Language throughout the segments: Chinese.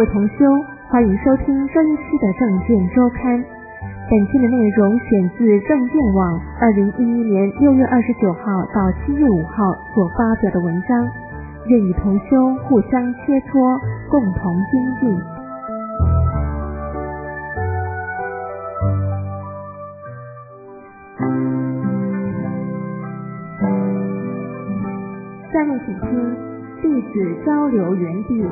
同修，欢迎收听这一期的证件周刊。本期的内容选自证件网2011年6月29号到7月5号所发表的文章，愿与同修互相切磋，共同精进。下面请听弟子交流园地。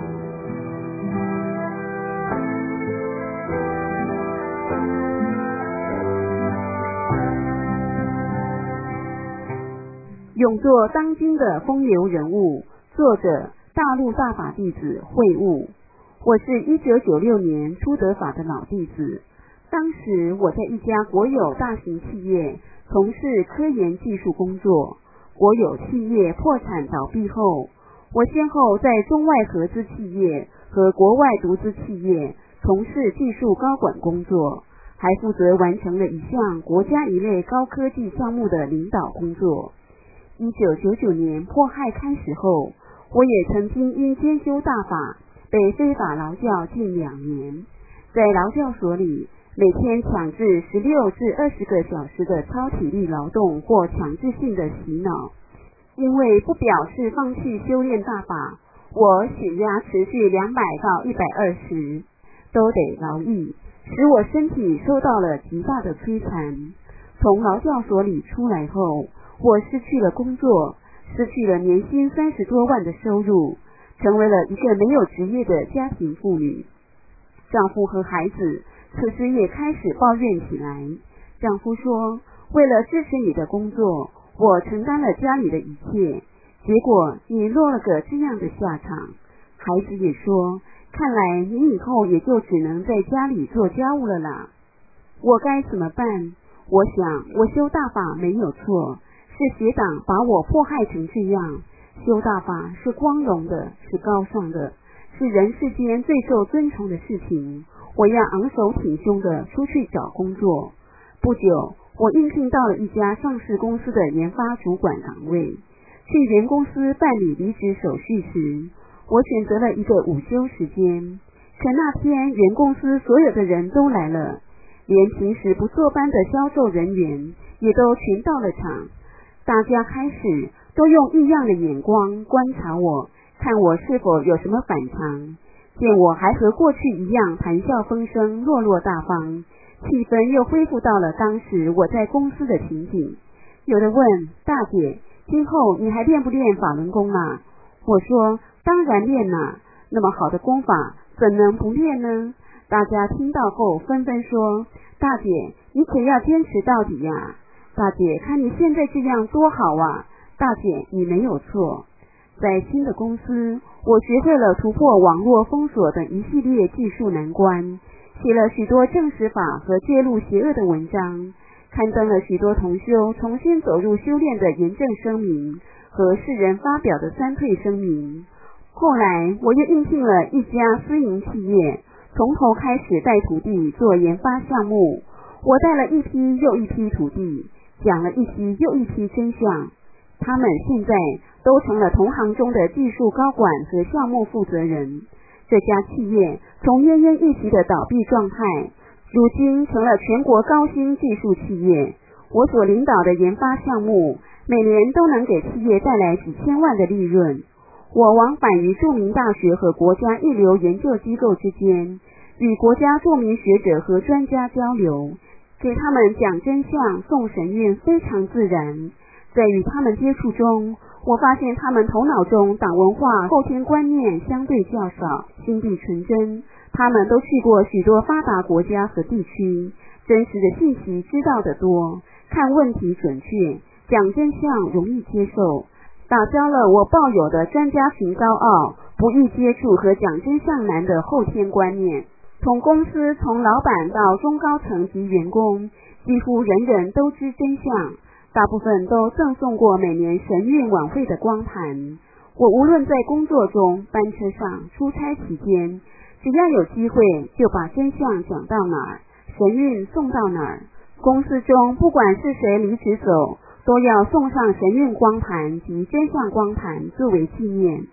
永作当今的风流人物，作者大陆大法弟子慧悟。我是1996年初得法的老弟子，当时我在一家国有大型企业从事科研技术工作。国有企业破产倒闭后，我先后在中外合资企业和国外独资企业从事技术高管工作，还负责完成了一项国家一类高科技项目的领导工作。1999年迫害开始后，我也曾经因兼修大法被非法劳教近2年，在劳教所里每天强制16至20个小时的超体力劳动或强制性的洗脑。因为不表示放弃修炼大法，我血压持续200到120，都得劳役，使我身体受到了极大的摧残。从劳教所里出来后，我失去了工作，失去了年薪30多万的收入，成为了一个没有职业的家庭妇女。丈夫和孩子此时也开始抱怨起来。丈夫说，为了支持你的工作，我承担了家里的一切，结果你落了个这样的下场。孩子也说，看来你以后也就只能在家里做家务了啦。我该怎么办？我想我修大法没有错，是邪党把我迫害成这样。修大法是光荣的，是高尚的，是人世间最受尊崇的事情。我要昂首挺胸的出去找工作。不久，我应聘到了一家上市公司的研发主管岗位。去原公司办理离职手续时，我选择了一个午休时间。可那天原公司所有的人都来了，连平时不坐班的销售人员也都全到了场。大家开始都用异样的眼光观察我，看我是否有什么反常。见我还和过去一样谈笑风生，落落大方，气氛又恢复到了当时我在公司的情景。有人问，大姐，今后你还练不练法轮功啊？我说，当然练啊，那么好的功法怎能不练呢？大家听到后纷纷说，大姐，你可要坚持到底呀！大姐，看你现在这样多好啊！大姐，你没有错。在新的公司，我学会了突破网络封锁等一系列技术难关，写了许多证实法和揭露邪恶的文章，刊登了许多同修重新走入修炼的严正声明和世人发表的3退声明。后来我又应聘了一家私营企业，从头开始带徒弟做研发项目。我带了一批又一批徒弟，讲了一批又一批真相。他们现在都成了同行中的技术高管和项目负责人。这家企业从奄奄一息的倒闭状态，如今成了全国高新技术企业。我所领导的研发项目，每年都能给企业带来几千万的利润。我往返于著名大学和国家一流研究机构之间，与国家著名学者和专家交流，给他们讲真相、送神韵非常自然。在与他们接触中，我发现他们头脑中党文化、后天观念相对较少，心地纯真。他们都去过许多发达国家和地区，真实的信息知道得多，看问题准确，讲真相容易接受，打消了我抱有的专家群高傲、不易接触和讲真相难的后天观念。从公司从老板到中高层及员工，几乎人人都知真相，大部分都赠送过每年神韵晚会的光盘。我无论在工作中、班车上、出差期间，只要有机会就把真相讲到哪儿，神韵送到哪儿。公司中不管是谁离职走，都要送上神韵光盘及真相光盘作为纪念。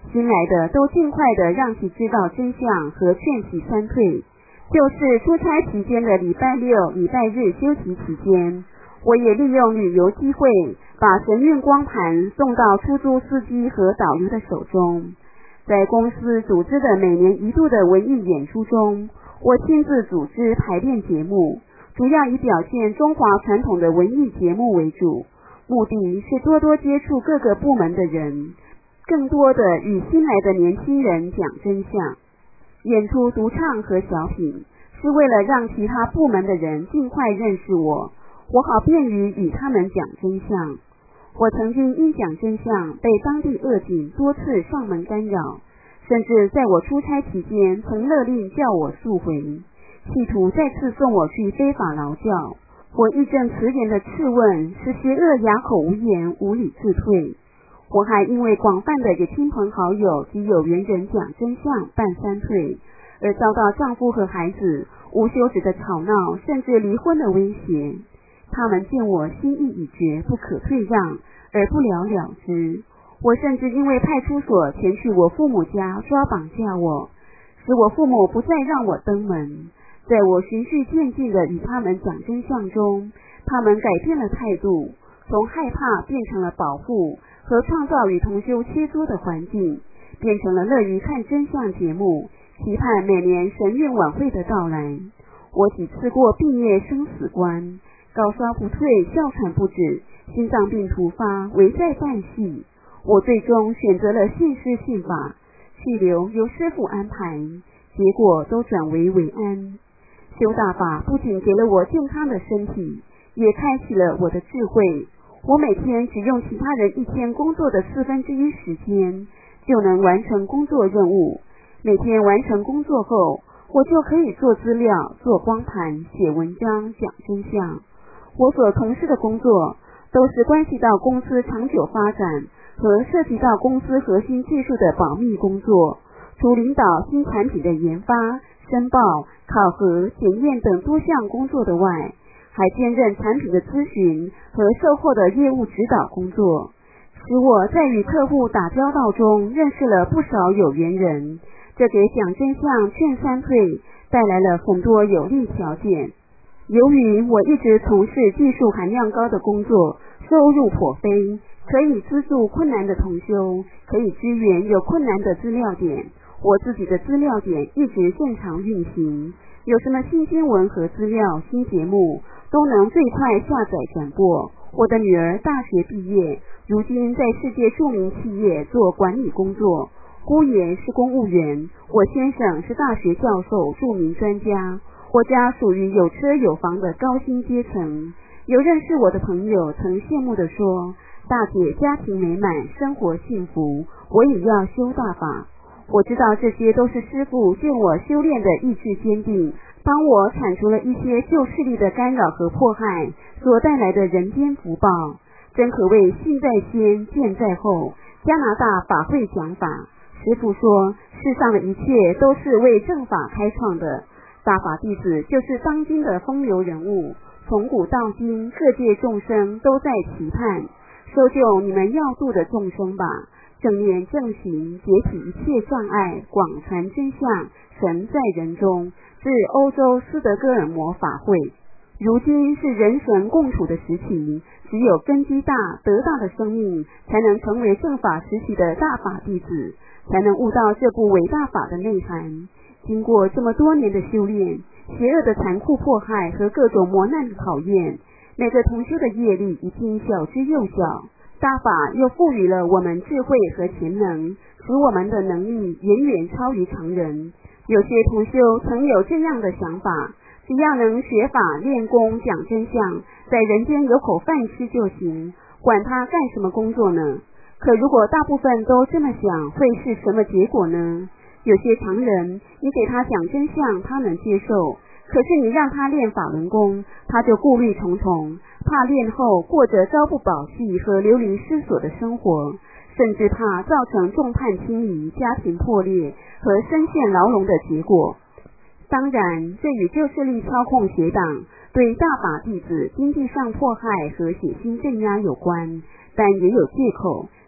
新来的都尽快的让其知道真相和劝其三退。就是出差期间的礼拜六、礼拜日休息期间，我也利用旅游机会，把神韵光盘送到出租司机和导游的手中。在公司组织的每年一度的文艺演出中，我亲自组织排练节目，主要以表现中华传统的文艺节目为主，目的是多多接触各个部门的人，更多的与新来的年轻人讲真相。演出独唱和小品是为了让其他部门的人尽快认识我好便于与他们讲真相。我曾经因讲真相被当地恶警多次上门干扰，甚至在我出差期间曾勒令叫我速回，企图再次送我去非法劳教。我义正辞严的质问是邪恶哑口无言，无以自退。我还因为广泛的给亲朋好友及有缘人讲真相办三退，而遭到丈夫和孩子无休止的吵闹，甚至离婚的威胁。他们见我心意已决，不可退让，而不了了之。我甚至因为派出所前去我父母家抓绑架我，使我父母不再让我登门。在我循序渐进的与他们讲真相中，他们改变了态度，从害怕变成了保护和创造与同修切磋的环境，变成了乐于看真相节目，期盼每年神韵晚会的到来。我几次过毕业生死关，高烧不退，哮喘不止，心脏病突发，危在旦夕。我最终选择了信师信法，去留由师父安排，结果都转为为安。修大法不仅给了我健康的身体，也开启了我的智慧。我每天只用其他人一天工作的1/4时间，就能完成工作任务。每天完成工作后，我就可以做资料、做光盘、写文章、讲真相。我所从事的工作都是关系到公司长久发展和涉及到公司核心技术的保密工作，除领导新产品的研发、申报、考核、检验等多项工作的外，还兼任产品的咨询和售后的业务指导工作，使我在与客户打交道中认识了不少有缘人，这给讲真相劝三退带来了很多有利条件。由于我一直从事技术含量高的工作，收入颇非，可以资助困难的同修，可以支援有困难的资料点。我自己的资料点一直正常运行，有什么新新闻和资料、新节目都能最快下载转播。我的女儿大学毕业，如今在世界著名企业做管理工作，姑爷是公务员，我先生是大学教授、著名专家。我家属于有车有房的高薪阶层，有认识我的朋友曾羡慕地说，大姐家庭美满，生活幸福，我也要修大法。我知道这些都是师父见我修炼的意志坚定，帮我铲除了一些旧势力的干扰和迫害所带来的人间福报，真可谓信在先，见在后。加拿大法会讲法，师父说世上的一切都是为正法开创的，大法弟子就是当今的风流人物，从古到今各界众生都在期盼收救你们要度的众生吧，正念正行，解体一切障碍，广传真相，神在人中。自欧洲斯德哥尔摩法会，如今是人神共处的时期，只有根基大德大的生命才能成为正法时期的大法弟子，才能悟到这部伟大法的内涵。经过这么多年的修炼，邪恶的残酷迫害和各种磨难的考验，每个同修的业力已经小之又小，大法又赋予了我们智慧和潜能，使我们的能力远远超于常人。有些同修曾有这样的想法，只要能学法练功讲真相，在人间有口饭吃就行，管他干什么工作呢？可如果大部分都这么想，会是什么结果呢？有些常人，你给他讲真相，他能接受，可是你让他练法轮功，他就顾虑重重，怕练后过着朝不保夕和流离失所的生活，甚至怕造成众叛亲离、家庭破裂和身陷牢笼的结果。当然，这与旧势力操控邪党对大法弟子经济上迫害和血腥镇压有关，但也有借口，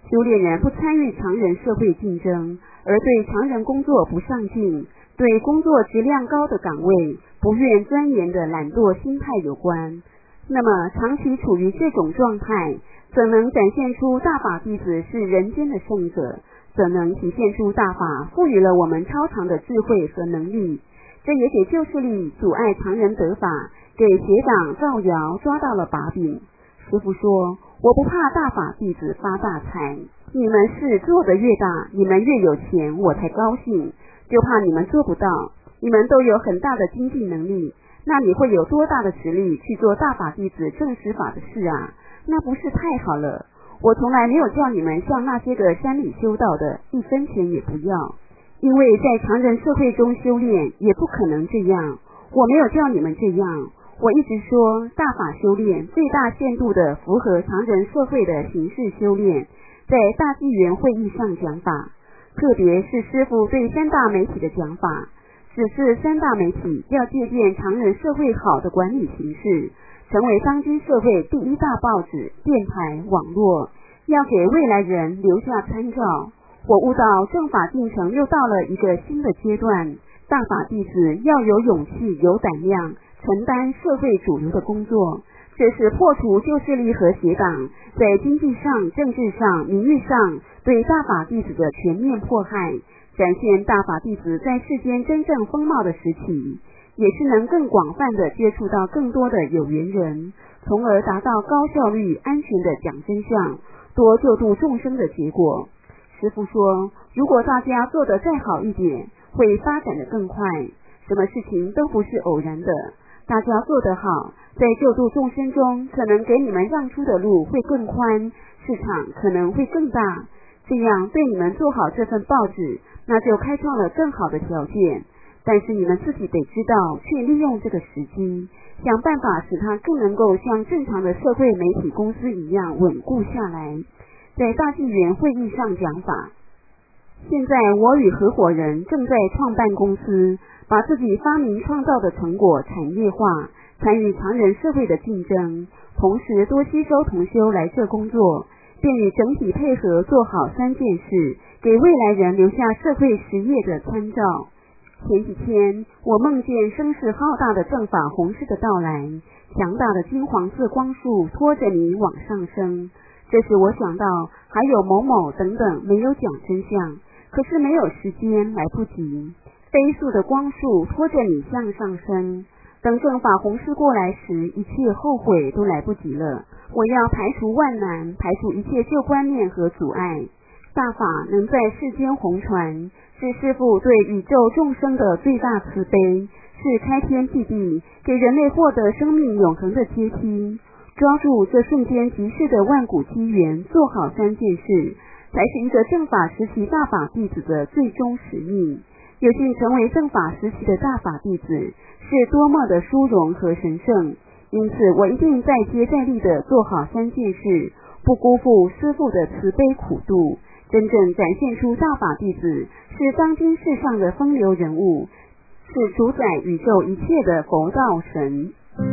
修炼人不参与常人社会竞争，而对常人工作不上进，对工作质量高的岗位不愿钻研的懒惰心态有关。那么长期处于这种状态，怎能展现出大法弟子是人间的圣者？怎能体现出大法赋予了我们超常的智慧和能力？这也给旧势力阻碍常人得法，给邪党造谣抓到了把柄。师父说，我不怕大法弟子发大财，你们事做得越大，你们越有钱，我才高兴，就怕你们做不到。你们都有很大的经济能力，那你会有多大的实力去做大法弟子正实法的事啊？那不是太好了。我从来没有叫你们像那些个山里修道的1分钱也不要，因为在常人社会中修炼也不可能这样。我没有叫你们这样，我一直说大法修炼最大限度的符合常人社会的形式修炼，在大纪元会议上讲法，特别是师父对3大媒体的讲法，指示3大媒体要借鉴常人社会好的管理形式，成为当今社会第1大报纸、电台、网络，要给未来人留下参照。我悟到正法进程又到了一个新的阶段，大法弟子要有勇气、有胆量，承担社会主流的工作。这是破除旧势力和邪党在经济上、政治上、名誉上对大法弟子的全面迫害，展现大法弟子在世间真正风貌的时期，也是能更广泛的接触到更多的有缘人，从而达到高效率、安全的讲真相、多救度众生的结果。师父说，如果大家做得再好一点，会发展得更快。什么事情都不是偶然的，大家做得好，在救度众生中，可能给你们让出的路会更宽，市场可能会更大。这样对你们做好这份报纸，那就开创了更好的条件。但是你们自己得知道，去利用这个时机，想办法使它更能够像正常的社会媒体公司一样稳固下来。在大纪元会议上讲法，现在我与合伙人正在创办公司，把自己发明创造的成果产业化，参与常人社会的竞争，同时多吸收同修来这工作，便与整体配合做好3件事，给未来人留下社会实业的参照。前几天我梦见声势浩大的正法弘誓的到来，强大的金黄色光束拖着你往上升。这时我想到还有某某等等没有讲真相，可是没有时间，来不及。飞速的光束拖着你向上升，等正法弘誓过来时，一切后悔都来不及了。我要排除万难，排除一切旧观念和阻碍。大法能在世间红传，是师父对宇宙众生的最大慈悲，是开天辟地，给人类获得生命永恒的阶梯。抓住这瞬间即逝的万古机缘，做好3件事，才是一个正法时期大法弟子的最终使命。有幸成为正法时期的大法弟子，是多么的殊荣和神圣。因此我一定再接再厉地做好3件事，不辜负师父的慈悲苦度，真正展现出大法弟子是当今世上的风流人物，是主宰宇宙一切的佛道神。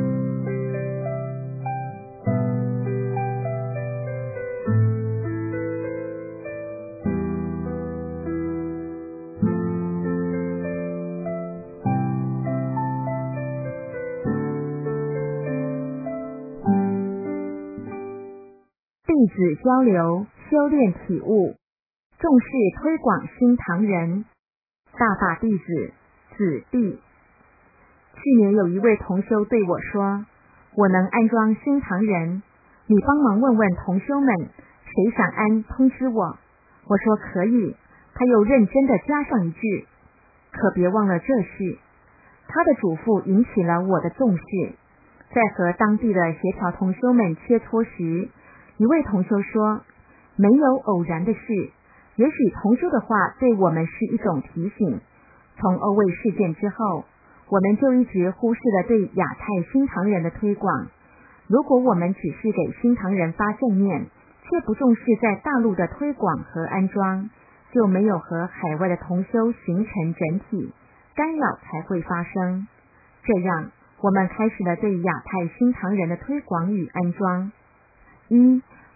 弟子交流，修炼体悟，重视推广新唐人。大法弟子子弟。去年有一位同修对我说，我能安装新唐人，你帮忙问问同修们，谁想安通知我。我说可以，他又认真地加上一句，可别忘了这事。他的嘱咐引起了我的重视。在和当地的协调同修们切磋时，一位同修说，没有偶然的事，也许同修的话对我们是一种提醒。从欧卫事件之后，我们就一直忽视了对亚太新唐人的推广。如果我们只是给新唐人发正面，却不重视在大陆的推广和安装，就没有和海外的同修形成整体，干扰才会发生。这样我们开始了对亚太新唐人的推广与安装。1.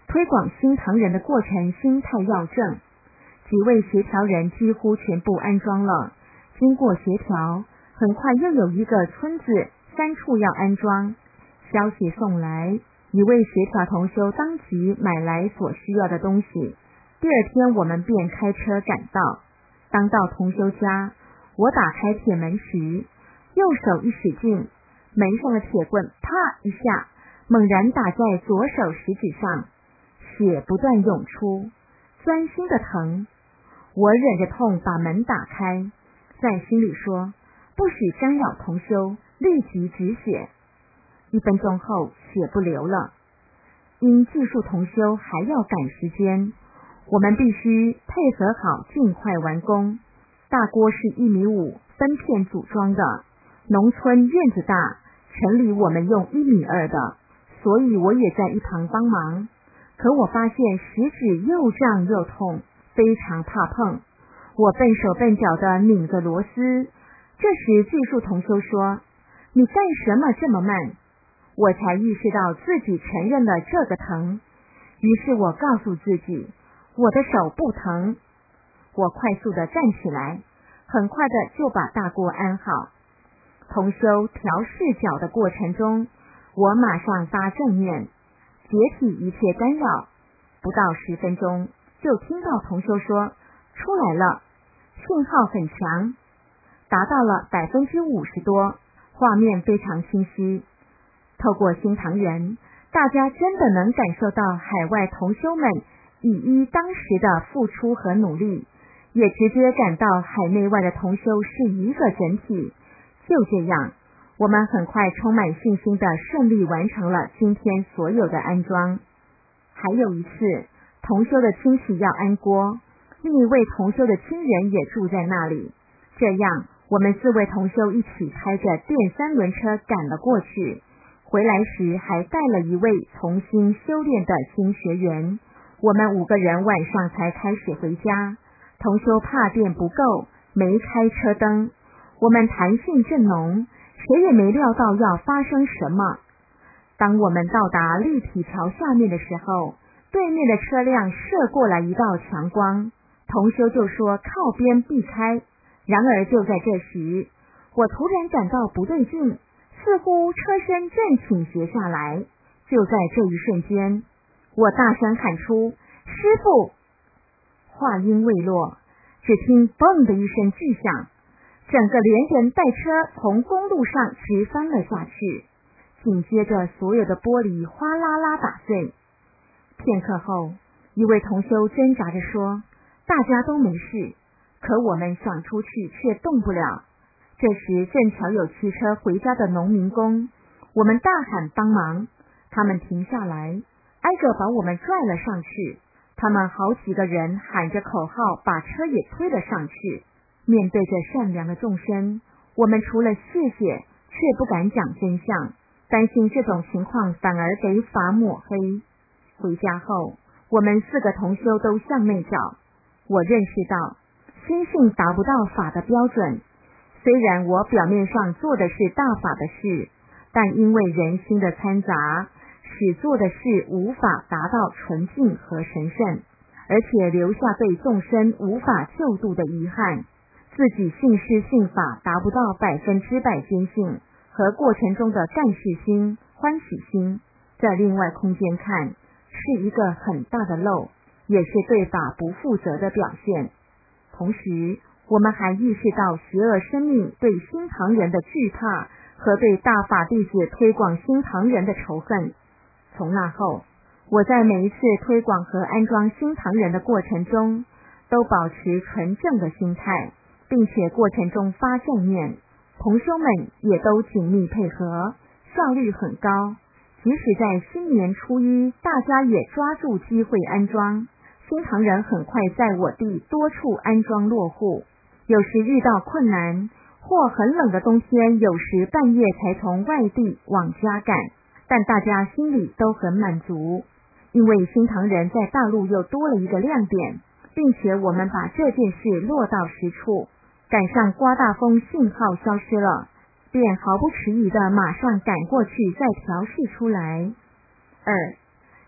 推广新唐人的过程心态要正。几位协调人几乎全部安装了，经过协调，很快又有一个村子3处要安装。消息送来，一位协调同修当即买来所需要的东西。第二天我们便开车赶到。当到同修家，我打开铁门时，右手一使劲，门上的铁棍啪一下猛然打在左手食指上，血不断涌出，钻心的疼。我忍着痛把门打开，在心里说，不许干扰同修，立即止血。1分钟后血不流了。因技术同修还要赶时间，我们必须配合好尽快完工。大锅是1.5米分片组装的，农村院子大，城里我们用1.2米的，所以我也在一旁帮忙。可我发现食指又胀又痛，非常怕碰，我笨手笨脚地拧着螺丝。这时技术同修说，你干什么这么慢？我才意识到自己承认了这个疼，于是我告诉自己，我的手不疼。我快速地站起来，很快的就把大锅安好。同修调视角的过程中，我马上发正念，解体一切干扰。不到10分钟，就听到同修说，出来了，信号很强，达到了50%多，画面非常清晰。透过新唐人，大家真的能感受到海外同修们以一当时的付出和努力，也直接感到海内外的同修是一个整体。就这样，我们很快充满信心地顺利完成了今天所有的安装。还有一次，同修的亲戚要安锅，另一位同修的亲人也住在那里，这样我们4位同修一起开着电3轮车赶了过去。回来时还带了一位重新修炼的新学员，我们5个人晚上才开始回家。同修怕电不够，没开车灯，我们弹性正浓，谁也没料到要发生什么。当我们到达立体桥下面的时候，对面的车辆射过来一道强光，同修就说靠边避开。然而就在这时，我突然感到不对劲，似乎车身正倾斜下来。就在这一瞬间，我大声喊出，师父！话音未落，只听嘣的一声巨响，整个连人带车从公路上直翻了下去，紧接着所有的玻璃哗啦啦打碎。片刻后，一位同修挣扎着说，大家都没事，可我们想出去却动不了。这时正巧有骑车回家的农民工，我们大喊帮忙，他们停下来，挨个把我们拽了上去。他们好几个人喊着口号，把车也推了上去。面对着善良的众生，我们除了谢谢，却不敢讲真相，担心这种情况反而给法抹黑。回家后，我们4个同修都向内找，我认识到心性达不到法的标准。虽然我表面上做的是大法的事，但因为人心的掺杂，使做的事无法达到纯净和神圣，而且留下对众生无法救度的遗憾。自己信施信法达不到100%坚信，和过程中的干事心、欢喜心，在另外空间看是一个很大的漏，也是对法不负责的表现。同时我们还意识到邪恶生命对新唐人的惧怕和对大法弟子推广新唐人的仇恨。从那后，我在每一次推广和安装新唐人的过程中，都保持纯正的心态，并且过程中发正念，同修们也都紧密配合，效率很高。即使在新年初1，大家也抓住机会安装，新唐人很快在我地多处安装落户。有时遇到困难，或很冷的冬天，有时半夜才从外地往家赶，但大家心里都很满足，因为新唐人在大陆又多了一个亮点，并且我们把这件事落到实处。赶上刮大风，信号消失了，便毫不迟疑地马上赶过去再调试出来。2.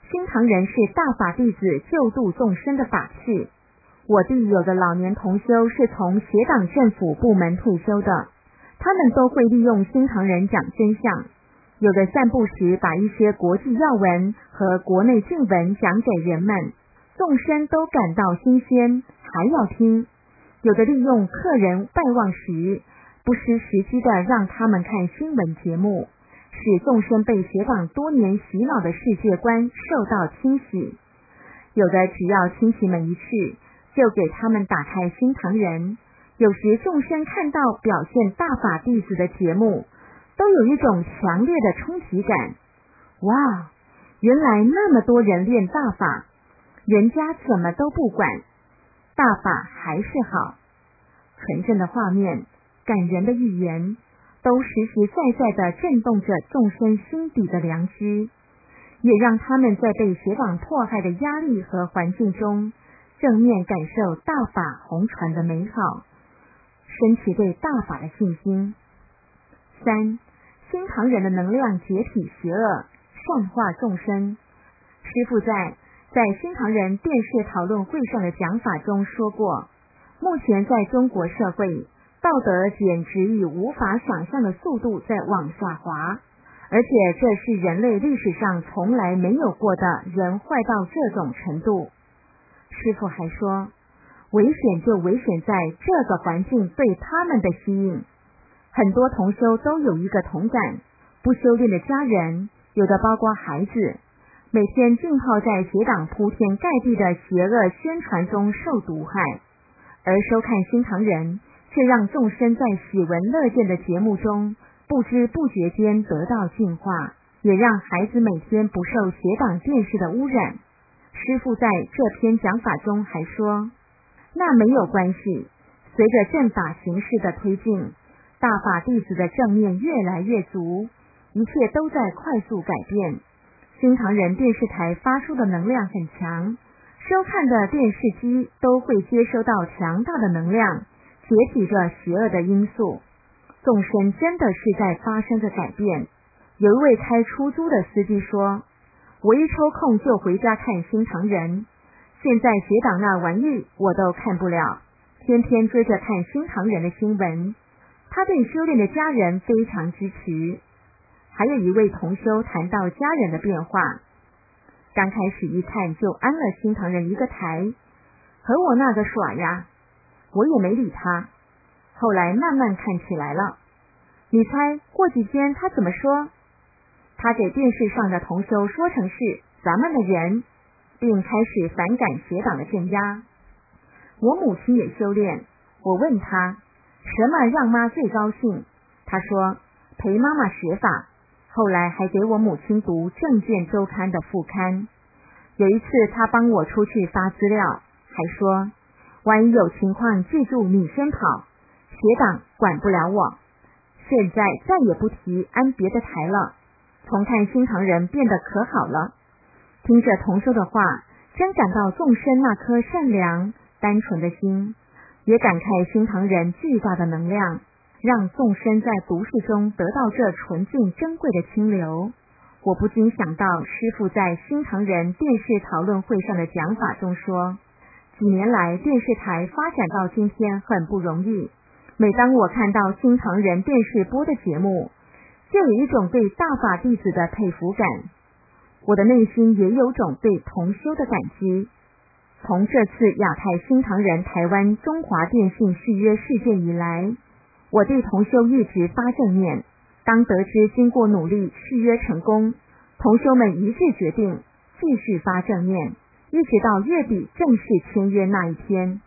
新唐人是大法弟子救度众生的法器。我弟有的老年同修是从协党政府部门退休的，他们都会利用新唐人讲真相，有的散步时把一些国际要闻和国内近闻讲给人们，众生都感到新鲜，还要听。有的利用客人拜望时，不失时机的让他们看新闻节目，使众生被协党多年洗脑的世界观受到清洗。有的只要亲戚们一去，就给他们打开新唐人。有时众生看到表现大法弟子的节目，都有一种强烈的冲击感。哇，原来那么多人练大法，人家怎么都不管，大法还是好。纯正的画面，感人的语言，都实实在在地震动着众生心底的良知，也让他们在被邪党迫害的压力和环境中，正面感受大法红传的美好，升起对大法的信心。3. 新唐人的能量解体邪恶，善化众生。师父在新唐人电视讨论会上的讲法中说过，目前在中国社会，道德简直以无法想象的速度在往下滑，而且这是人类历史上从来没有过的，人坏到这种程度。师父还说，危险就危险在这个环境对他们的吸引。很多同修都有一个同感，不修炼的家人，有的包括孩子，每天浸泡在邪党铺天盖地的邪恶宣传中受毒害，而收看新唐人却让众生在喜闻乐见的节目中不知不觉间得到净化，也让孩子每天不受邪党电视的污染。师父在这篇讲法中还说，那没有关系，随着正法形式的推进，大法弟子的正面越来越足，一切都在快速改变。新唐人电视台发出的能量很强，收看的电视机都会接收到强大的能量，解体着邪恶的因素。众生真的是在发生着改变。有一位开出租的司机说，我一抽空就回家看新唐人，现在邪党那玩意我都看不了，天天追着看新唐人的新闻。他对修炼的家人非常支持。还有一位同修谈到家人的变化，刚开始一看就安了新唐人一个台，和我那个耍呀，我也没理他，后来慢慢看起来了。你猜过几天他怎么说？他给电视上的同修说成是咱们的人，并开始反感邪党的镇压。我母亲也修炼，我问他什么让妈最高兴，他说陪妈妈学法，后来还给我母亲读证件周刊的副刊。有一次他帮我出去发资料，还说万一有情况记住你先跑，邪党管不了我。现在再也不提安别的台了，从看新唐人变得可好了。听着同修的话，真感到众生那颗善良单纯的心，也感慨新唐人巨大的能量，让众生在毒世中得到这纯净珍贵的清流。我不禁想到师父在新唐人电视讨论会上的讲法中说，几年来电视台发展到今天很不容易，每当我看到新唐人电视播的节目，就有一种对大法弟子的佩服感，我的内心也有种对同修的感激。从这次亚太新唐人台湾中华电信续约事件以来，我对同修一直发正念，当得知经过努力续约成功，同修们一致决定继续发正念，一直到月底正式签约那一天。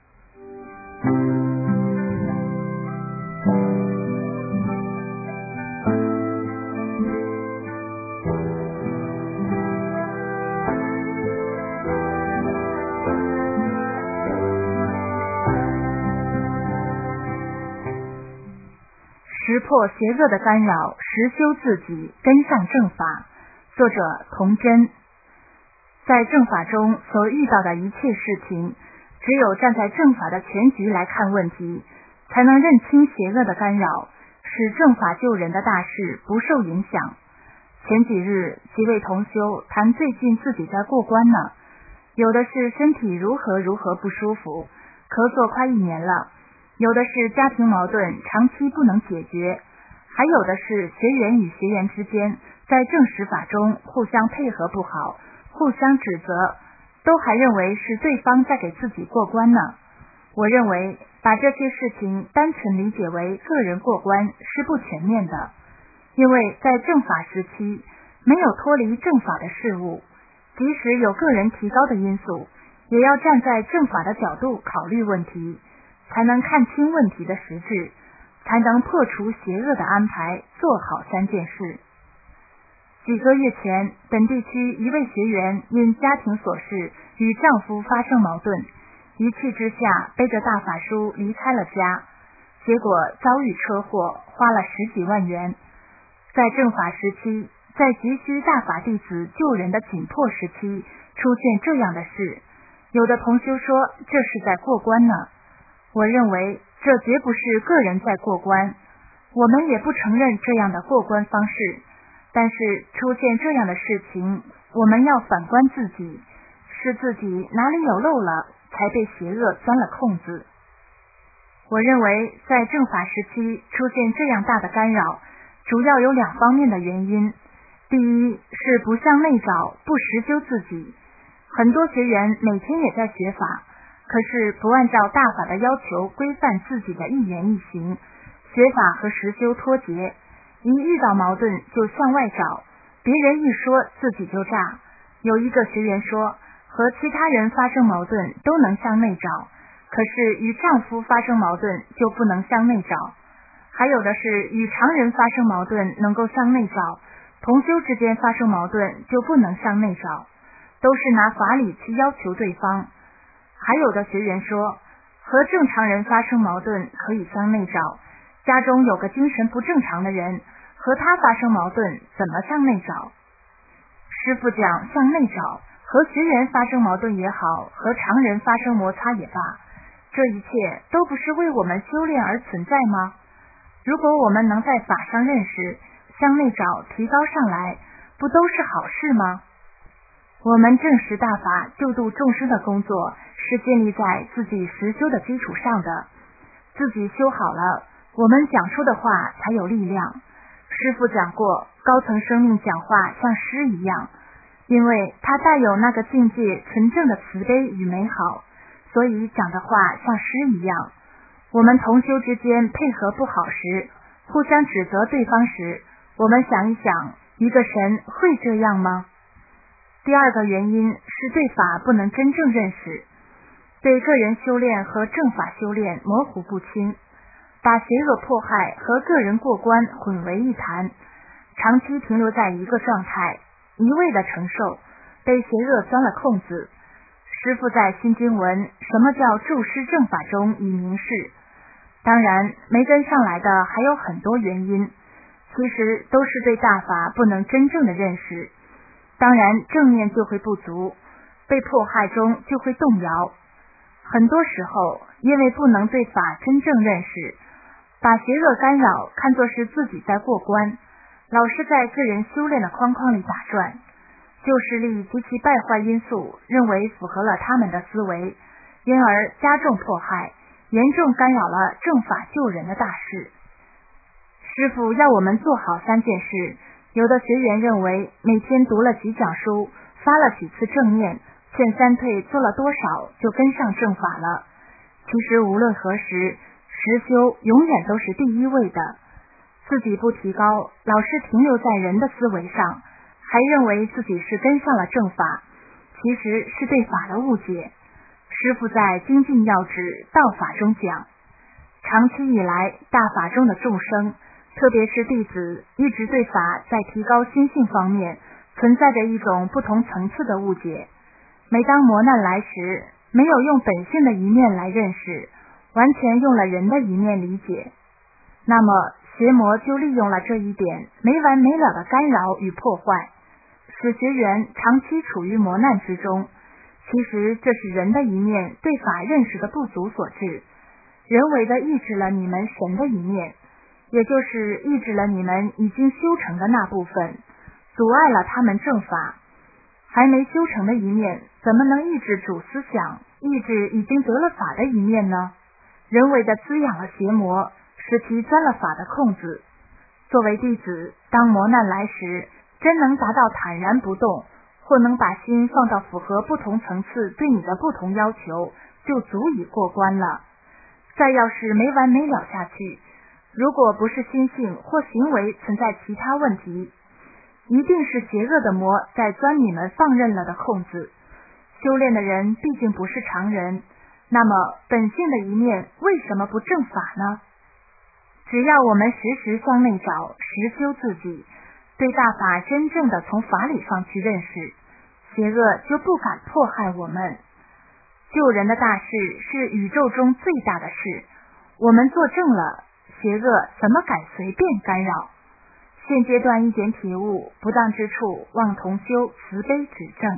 识破邪恶的干扰，实修自己，跟上正法。作者童真。在正法中所遇到的一切事情，只有站在正法的全局来看问题，才能认清邪恶的干扰，使正法救人的大事不受影响。 前几日几位同修谈最近自己在过关呢，有的是身体如何不舒服，咳嗽快1年了，有的是家庭矛盾长期不能解决，还有的是学员与学员之间在正实法中互相配合不好，互相指责，都还认为是对方在给自己过关呢。我认为把这些事情单纯理解为个人过关是不全面的，因为在正法时期没有脱离正法的事物，即使有个人提高的因素，也要站在正法的角度考虑问题，才能看清问题的实质，才能破除邪恶的安排，做好3件事。几个月前，本地区一位学员因家庭琐事与丈夫发生矛盾，一气之下背着大法书离开了家，结果遭遇车祸，花了10几万元。在正法时期，在急需大法弟子救人的紧迫时期出现这样的事，有的同修说这是在过关呢。我认为这绝不是个人在过关，我们也不承认这样的过关方式，但是出现这样的事情，我们要反观自己，是自己哪里有漏了，才被邪恶钻了空子。我认为在正法时期出现这样大的干扰，主要有2方面的原因。第一是不向内找，不实修自己。很多学员每天也在学法，可是不按照大法的要求规范自己的一言一行，学法和实修脱节，一遇到矛盾就向外找，别人一说自己就炸。有一个学员说，和其他人发生矛盾都能向内找，可是与丈夫发生矛盾就不能向内找。还有的是与常人发生矛盾能够向内找，同修之间发生矛盾就不能向内找，都是拿法理去要求对方。还有的学员说，和正常人发生矛盾可以向内找，家中有个精神不正常的人，和他发生矛盾怎么向内找？师父讲向内找，和学员发生矛盾也好，和常人发生摩擦也罢，这一切都不是为我们修炼而存在吗？如果我们能在法上认识，向内找提高上来，不都是好事吗？我们正实大法救度众生的工作是建立在自己实修的基础上的，自己修好了，我们讲出的话才有力量。师父讲过，高层生命讲话像诗一样，因为它带有那个境界纯正的慈悲与美好，所以讲的话像诗一样。我们同修之间配合不好时，互相指责对方时，我们想一想，一个神会这样吗？第二个原因是对法不能真正认识，对个人修炼和正法修炼模糊不清，把邪恶迫害和个人过关混为一谈，长期停留在一个状态，一味的承受，被邪恶钻了空子。师父在新经文什么叫注师正法中已明示，当然没跟上来的还有很多原因，其实都是对大法不能真正的认识，当然正面就会不足，被迫害中就会动摇。很多时候因为不能对法真正认识，把邪恶干扰看作是自己在过关，老是在个人修炼的框框里打转，旧势力及其败坏因素认为符合了他们的思维，因而加重迫害，严重干扰了正法救人的大事。师父要我们做好3件事，有的学员认为每天读了几讲书，发了几次正念，劝3退做了多少就跟上正法了。其实无论何时，实修永远都是第一位的。自己不提高，老是停留在人的思维上，还认为自己是跟上了正法，其实是对法的误解。师父在精进要旨道法中讲，长期以来大法中的众生，特别是弟子，一直对法在提高心性方面存在着一种不同层次的误解。每当磨难来时，没有用本性的一面来认识，完全用了人的一面理解，那么邪魔就利用了这一点，没完没了的干扰与破坏，使学员长期处于磨难之中。其实这是人的一面对法认识的不足所致，人为的抑制了你们神的一面，也就是抑制了你们已经修成的那部分， 阻碍了他们正法。还没修成的一面，怎么能抑制主思想，抑制已经得了法的一面呢？人为的滋养了邪魔，使其钻了法的空子。作为弟子，当磨难来时，真能达到坦然不动，或能把心放到符合不同层次对你的不同要求，就足以过关了。再要是没完没了下去，如果不是心性或行为存在其他问题，一定是邪恶的魔在钻你们放任了的空子。修炼的人毕竟不是常人，那么本性的一面为什么不正法呢？只要我们时时向内找，实修自己，对大法真正的从法理上去认识，邪恶就不敢迫害我们。救人的大事是宇宙中最大的事，我们做正了，邪恶怎么敢随便干扰？现阶段一点体悟，不当之处望同修慈悲指正。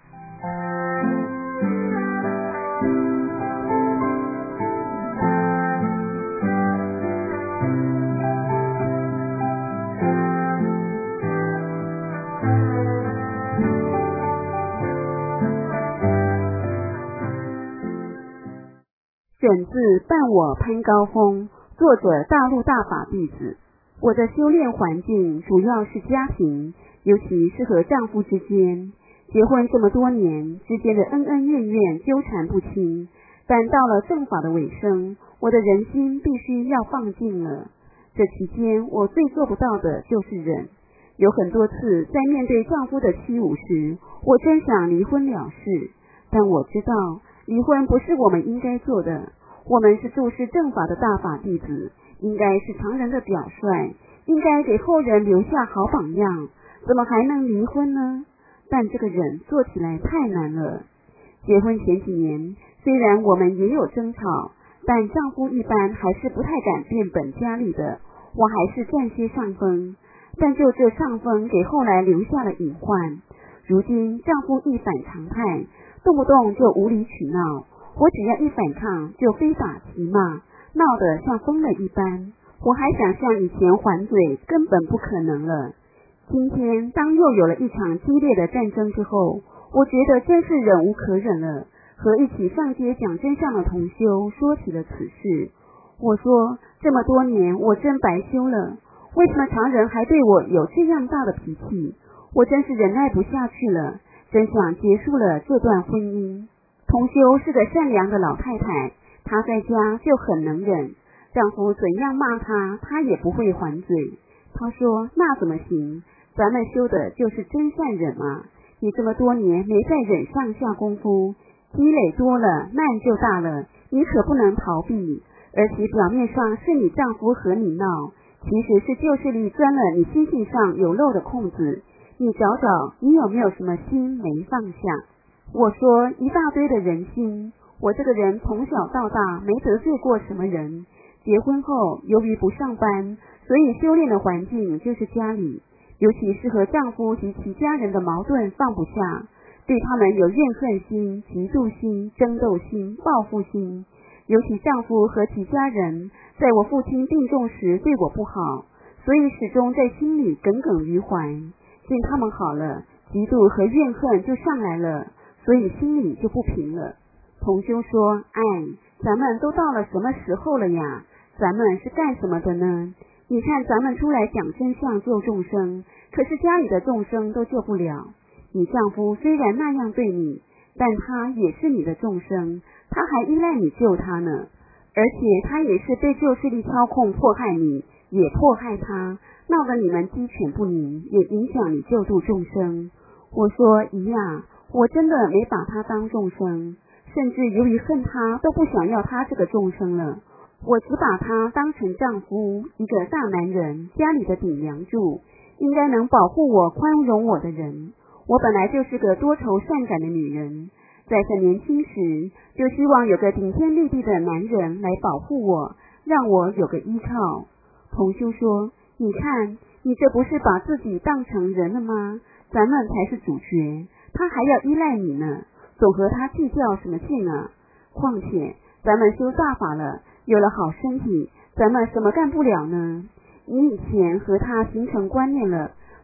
选自《伴我攀高峰》，作者大陆大法弟子。我的修炼环境主要是家庭，尤其是和丈夫之间。结婚这么多年，之间的恩恩怨怨纠缠不清，但到了正法的尾声，我的人心必须要放尽了。这期间，我最做不到的就是忍。有很多次在面对丈夫的欺侮时，我真想离婚了事，但我知道离婚不是我们应该做的。我们是注释正法的大法弟子，应该是常人的表率，应该给后人留下好榜样，怎么还能离婚呢？但这个忍做起来太难了。结婚前几年，虽然我们也有争吵，但丈夫一般还是不太敢变本加厉的，我还是占些上风。但就这上风给后来留下了隐患。如今丈夫一反常态，动不动就无理取闹，我只要一反抗就非打即骂，闹得像疯了一般。我还想像以前还嘴，根本不可能了。今天当又有了一场激烈的战争之后，我觉得真是忍无可忍了，和一起上街讲真相的同修说起了此事。我说，这么多年我真白修了，为什么常人还对我有这样大的脾气？我真是忍耐不下去了，真想结束了这段婚姻。同修是个善良的老太太，她在家就很能忍，丈夫怎样骂她，她也不会还嘴。她说，那怎么行？咱们修的就是真善忍嘛，你这么多年没在忍上下功夫，积累多了，难就大了，你可不能逃避。而且表面上是你丈夫和你闹，其实是旧势力钻了你心性上有漏的空子，你找找你有没有什么心没放下。我说，一大堆的人心，我这个人从小到大没得罪过什么人，结婚后由于不上班，所以修炼的环境就是家里，尤其是和丈夫及其家人的矛盾放不下，对他们有怨恨心、嫉妒心、争斗心、报复心。尤其丈夫和其家人在我父亲病重时对我不好，所以始终在心里耿耿于怀。见他们好了，嫉妒和怨恨就上来了，所以心里就不平了。同修说，咱们都到了什么时候了呀？咱们是干什么的呢？你看咱们出来讲真相救众生，可是家里的众生都救不了。你丈夫虽然那样对你，但他也是你的众生，他还依赖你救他呢，而且他也是被旧势力操控迫害你，也迫害他，闹得你们鸡犬不宁，也影响你救度众生。我说，姨呀，我真的没把他当众生，甚至由于恨他都不想要他这个众生了，我只把他当成丈夫，一个大男人，家里的顶梁柱，应该能保护我、宽容我的人。我本来就是个多愁善感的女人，在很年轻时就希望有个顶天立地的男人来保护我，让我有个依靠。同修说，你看，你这不是把自己当成人了吗？咱们才是主角，他还要依赖你呢，总和他计较什么劲啊？况且咱们修大法了，有了好身体，咱们什么干不了呢？你以前和他形成观念了，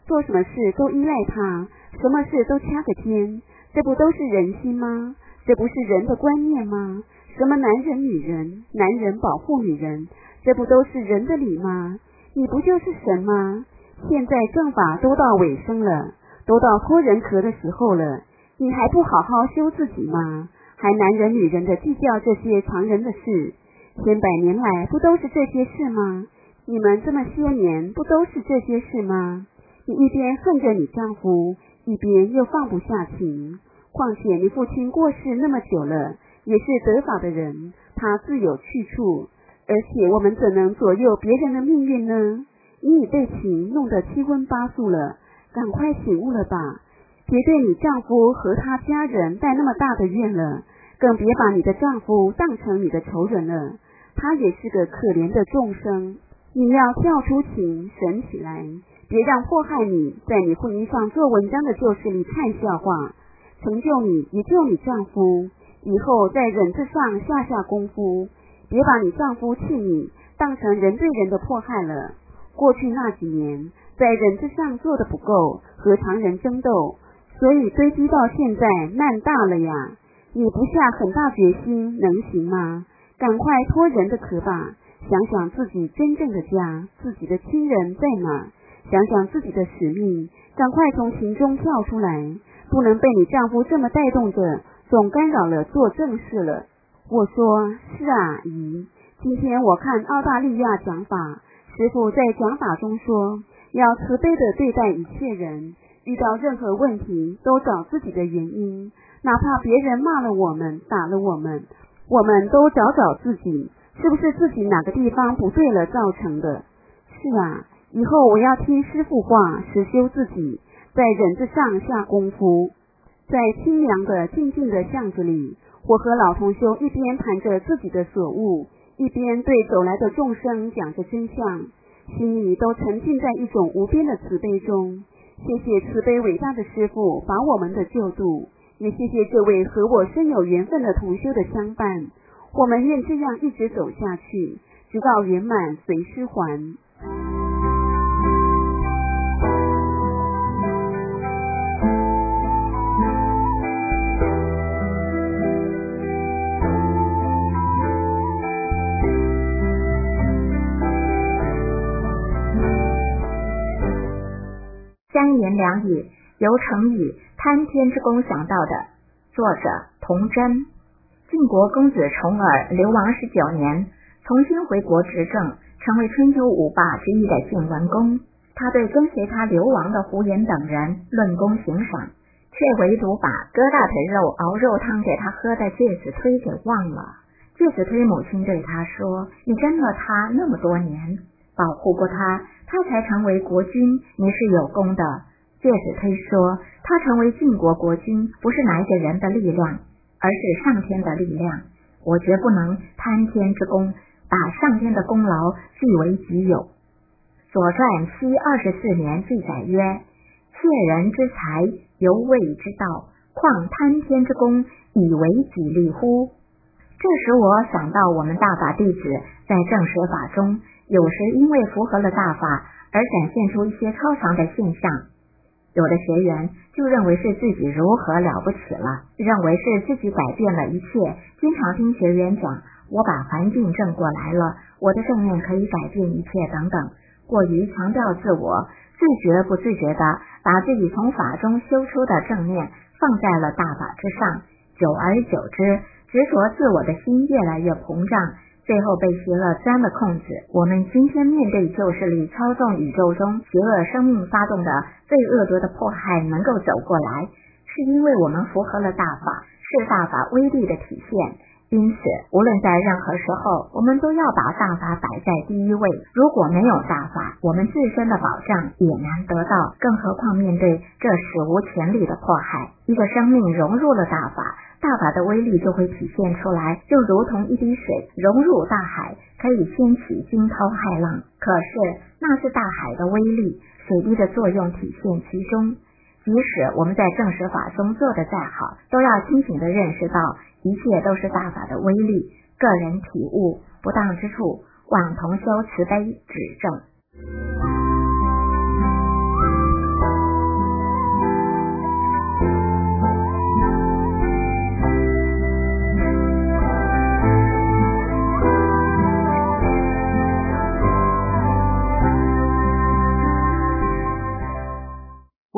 做什么事都依赖他，什么事都掐个尖，这不都是人心吗？这不是人的观念吗？什么男人女人，男人保护女人，这不都是人的理吗？你不就是神吗？现在正法都到尾声了，都到脱人壳的时候了，你还不好好修自己吗？还男人女人的计较这些常人的事，千百年来不都是这些事吗？你们这么些年不都是这些事吗？你一边恨着你丈夫，一边又放不下情，况且你父亲过世那么久了，也是得法的人，他自有去处，而且我们怎能左右别人的命运呢？你已被情弄得七荤八素了，赶快醒悟了吧，别对你丈夫和他家人带那么大的怨了，更别把你的丈夫当成你的仇人了，他也是个可怜的众生。你要跳出情，神起来，别让迫害你在你婚姻上做文章的旧事里看笑话，成就你也救你丈夫，以后在忍字上下功夫，别把你丈夫气你当成人对人的迫害了。过去那几年在忍字上做的不够，和常人争斗，所以堆积到现在难大了呀。你不下很大决心能行吗？赶快脱人的壳吧，想想自己真正的家，自己的亲人在哪，想想自己的使命，赶快从情中跳出来，不能被你丈夫这么带动着，总干扰了做正事了。我说是啊姨，今天我看澳大利亚讲法，师父在讲法中说，要慈悲的对待一切人，遇到任何问题都找自己的原因，哪怕别人骂了我们打了我们，我们都找自己，是不是自己哪个地方不对了造成的？是啊，以后我要听师父话，实修自己，在忍字上下功夫。在清凉的静静的巷子里，我和老同修一边谈着自己的所悟，一边对走来的众生讲着真相，心里都沉浸在一种无边的慈悲中。谢谢慈悲伟大的师父把我们的救度，也谢谢这位和我深有缘分的同修的相伴，我们愿这样一直走下去，直到圆满随师还。 三言两语由成语贪天之功想到的，作者童真。晋国公子重耳流亡19年，重新回国执政，成为春秋五霸之一的晋文公。他对跟随他流亡的胡言等人论功行赏，却唯独把割大腿肉熬肉汤给他喝的介子推给忘了。介子推母亲对他说，你跟了他那么多年，保护过他，他才成为国君，你是有功的。介子推说，他成为晋国国君不是哪一个人的力量，而是上天的力量，我绝不能贪天之功，把上天的功劳据为己有。左传西24年记载曰，窃人之财，犹未之道，况贪天之功，以为己利乎？这使我想到我们大法弟子在正实法中，有时因为符合了大法而展现出一些超常的现象，有的学员就认为是自己如何了不起了，认为是自己改变了一切，经常听学员讲，我把环境正过来了，我的正念可以改变一切等等，过于强调自我，自觉不自觉的把自己从法中修出的正念放在了大法之上，久而久之，执着自我的心越来越膨胀，最后被邪恶钻了空子。我们今天面对旧势力操纵宇宙中邪恶生命发动的最恶毒的迫害能够走过来，是因为我们符合了大法，是大法威力的体现。因此无论在任何时候，我们都要把大法摆在第一位，如果没有大法，我们自身的保障也难得到，更何况面对这史无前例的迫害。一个生命融入了大法，大法的威力就会体现出来，就如同一滴水融入大海，可以掀起惊涛骇浪，可是那是大海的威力，水滴的作用体现其中。即使我们在正实法中做得再好，都要清醒地认识到一切都是大法的威力，个人体悟不当之处，望同修慈悲指正。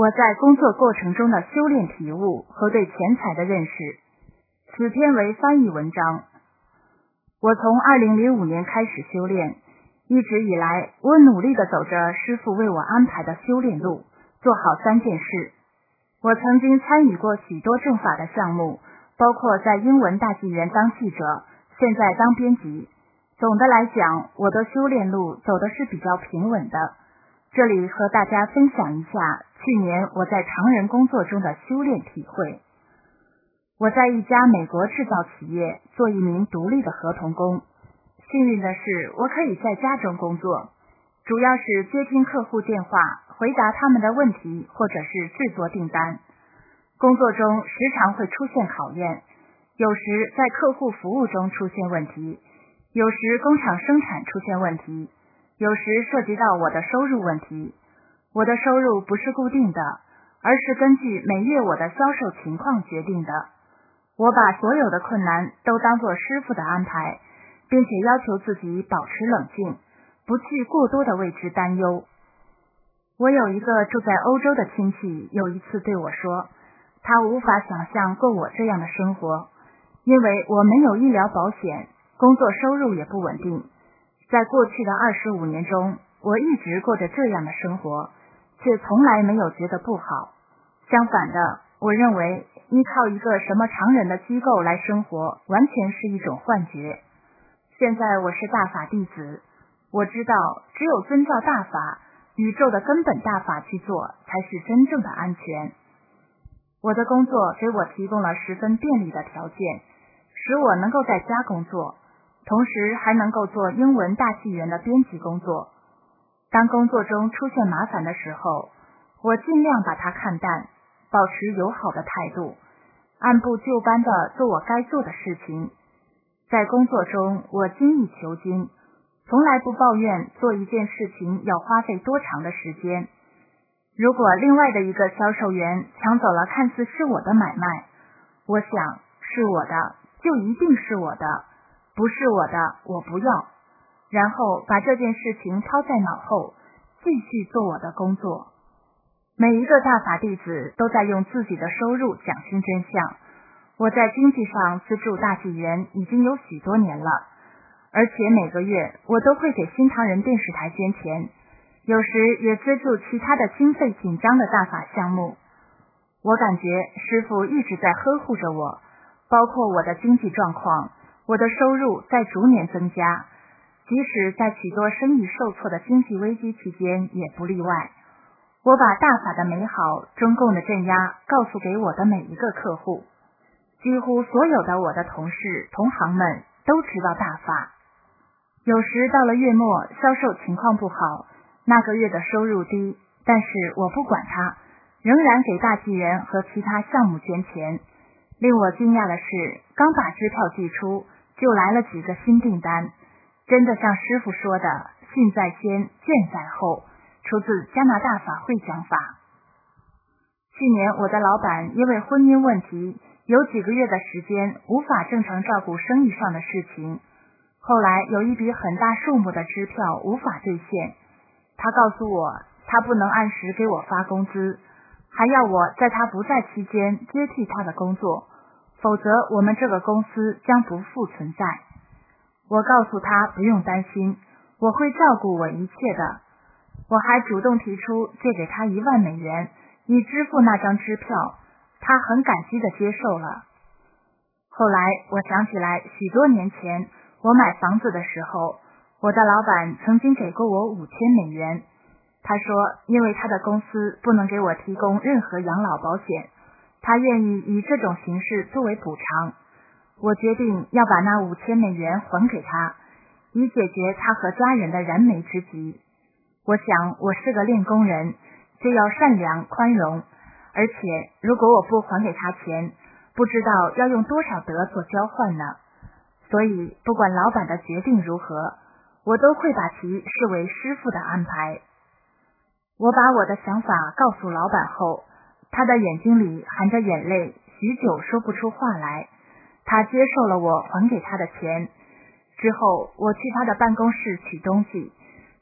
我在工作过程中的修炼体悟和对钱财的认识。此篇为翻译文章。我从2005年开始修炼，一直以来我努力地走着师父为我安排的修炼路，做好3件事。我曾经参与过许多正法的项目，包括在英文大纪元当记者，现在当编辑。总的来讲，我的修炼路走的是比较平稳的。这里和大家分享一下去年我在常人工作中的修炼体会。我在一家美国制造企业做一名独立的合同工，幸运的是我可以在家中工作，主要是接听客户电话，回答他们的问题或者是制作订单。工作中时常会出现考验，有时在客户服务中出现问题，有时工厂生产出现问题，有时涉及到我的收入问题。我的收入不是固定的，而是根据每月我的销售情况决定的。我把所有的困难都当作师父的安排，并且要求自己保持冷静，不去过多的为之担忧。我有一个住在欧洲的亲戚，有一次对我说，他无法想象过我这样的生活，因为我没有医疗保险，工作收入也不稳定。在过去的25年中，我一直过着这样的生活，却从来没有觉得不好。相反的，我认为依靠一个什么常人的机构来生活，完全是一种幻觉。现在我是大法弟子，我知道只有遵照大法，宇宙的根本大法去做，才是真正的安全。我的工作给我提供了十分便利的条件，使我能够在家工作，同时还能够做英文大纪元的编辑工作。当工作中出现麻烦的时候，我尽量把它看淡，保持友好的态度，按部就班地做我该做的事情。在工作中，我精益求精，从来不抱怨做一件事情要花费多长的时间。如果另外的一个销售员抢走了看似是我的买卖，我想是我的就一定是我的，不是我的我不要，然后把这件事情抛在脑后，继续做我的工作。每一个大法弟子都在用自己的收入讲清真相。我在经济上资助大纪元已经有许多年了，而且每个月我都会给新唐人电视台捐钱，有时也资助其他的经费紧张的大法项目。我感觉师父一直在呵护着我，包括我的经济状况，我的收入在逐年增加，即使在许多生意受挫的经济危机期间也不例外。我把大法的美好、中共的镇压告诉给我的每一个客户，几乎所有的我的同事、同行们都知道大法。有时到了月末，销售情况不好，那个月的收入低，但是我不管它，仍然给大纪元和其他项目捐钱。令我惊讶的是，刚把支票寄出，就来了几个新订单，真的像师父说的，信在先，见在后，出自加拿大法会讲法。去年我的老板因为婚姻问题，有几个月的时间无法正常照顾生意上的事情，后来有一笔很大数目的支票无法兑现，他告诉我他不能按时给我发工资，还要我在他不在期间接替他的工作，否则我们这个公司将不复存在。我告诉他不用担心，我会照顾我一切的。我还主动提出借给他1万美元，以支付那张支票，他很感激地接受了。后来我想起来，许多年前我买房子的时候，我的老板曾经给过我5000美元。他说因为他的公司不能给我提供任何养老保险，他愿意以这种形式作为补偿。我决定要把那5000美元还给他，以解决他和家人的燃眉之急。我想我是个练功人，就要善良宽容，而且如果我不还给他钱，不知道要用多少德做交换呢。所以不管老板的决定如何，我都会把其视为师父的安排。我把我的想法告诉老板后，他的眼睛里含着眼泪，许久说不出话来。他接受了我还给他的钱。之后我去他的办公室取东西，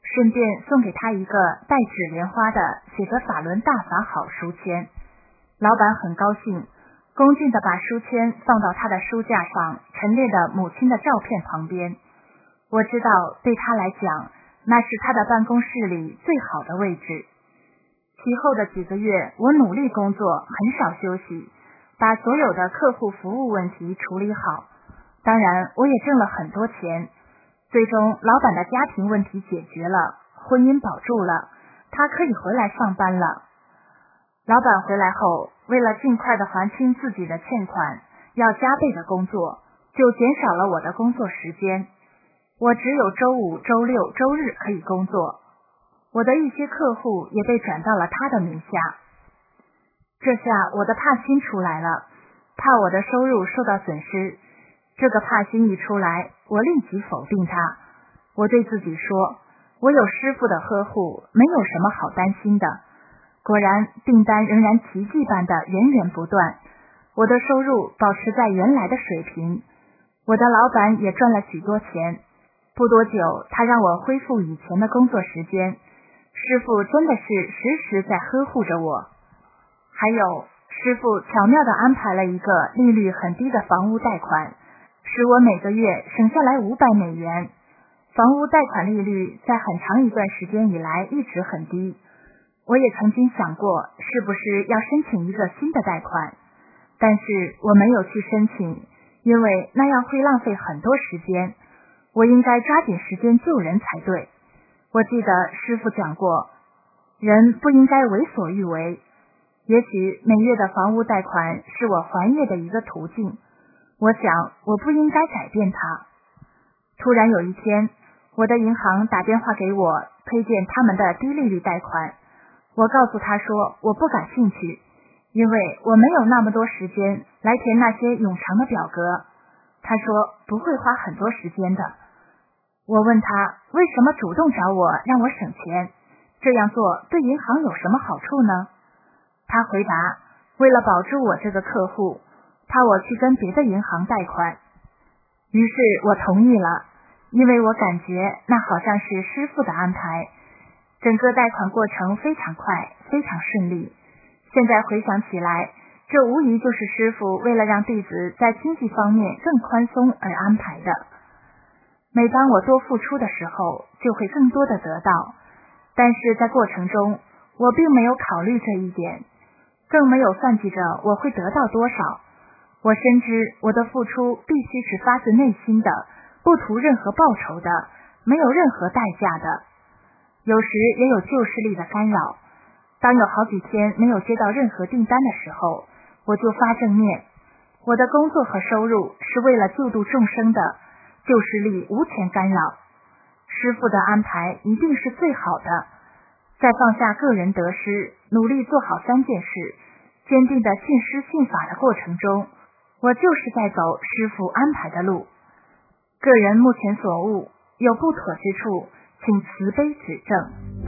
顺便送给他一个带纸莲花的写着法轮大法好书签。老板很高兴，恭敬地把书签放到他的书架上陈列的母亲的照片旁边。我知道对他来讲，那是他的办公室里最好的位置。其后的几个月，我努力工作，很少休息，把所有的客户服务问题处理好。当然，我也挣了很多钱。最终，老板的家庭问题解决了，婚姻保住了，他可以回来上班了。老板回来后，为了尽快地还清自己的欠款，要加倍的工作，就减少了我的工作时间。我只有周五、周六、周日可以工作。我的一些客户也被转到了他的名下。这下我的怕心出来了，怕我的收入受到损失。这个怕心一出来，我立即否定它。我对自己说，我有师傅的呵护，没有什么好担心的。果然，订单仍然奇迹般的源源不断，我的收入保持在原来的水平，我的老板也赚了许多钱。不多久，他让我恢复以前的工作时间。师傅真的是时时在呵护着我。还有，师傅巧妙地安排了一个利率很低的房屋贷款，使我每个月省下来$500。房屋贷款利率在很长一段时间以来一直很低。我也曾经想过是不是要申请一个新的贷款，但是我没有去申请，因为那样会浪费很多时间。我应该抓紧时间救人才对。我记得师父讲过，人不应该为所欲为。也许每月的房屋贷款是我还业的一个途径，我想我不应该改变它。突然有一天，我的银行打电话给我，推荐他们的低利率贷款。我告诉他说我不感兴趣，因为我没有那么多时间来填那些冗长的表格。他说不会花很多时间的。我问他为什么主动找我让我省钱，这样做对银行有什么好处呢？他回答，为了保住我这个客户，怕我去跟别的银行贷款。于是我同意了，因为我感觉那好像是师父的安排。整个贷款过程非常快，非常顺利。现在回想起来，这无疑就是师父为了让弟子在经济方面更宽松而安排的。每当我多付出的时候，就会更多的得到，但是在过程中，我并没有考虑这一点，更没有算计着我会得到多少。我深知我的付出必须是发自内心的，不图任何报酬的，没有任何代价的。有时也有旧势力的干扰，当有好几天没有接到任何订单的时候，我就发正念，我的工作和收入是为了救度众生的，旧势力无权干扰，师父的安排一定是最好的。在放下个人得失，努力做好3件事，坚定的信师信法的过程中，我就是在走师父安排的路。个人目前所悟，有不妥之处，请慈悲指正。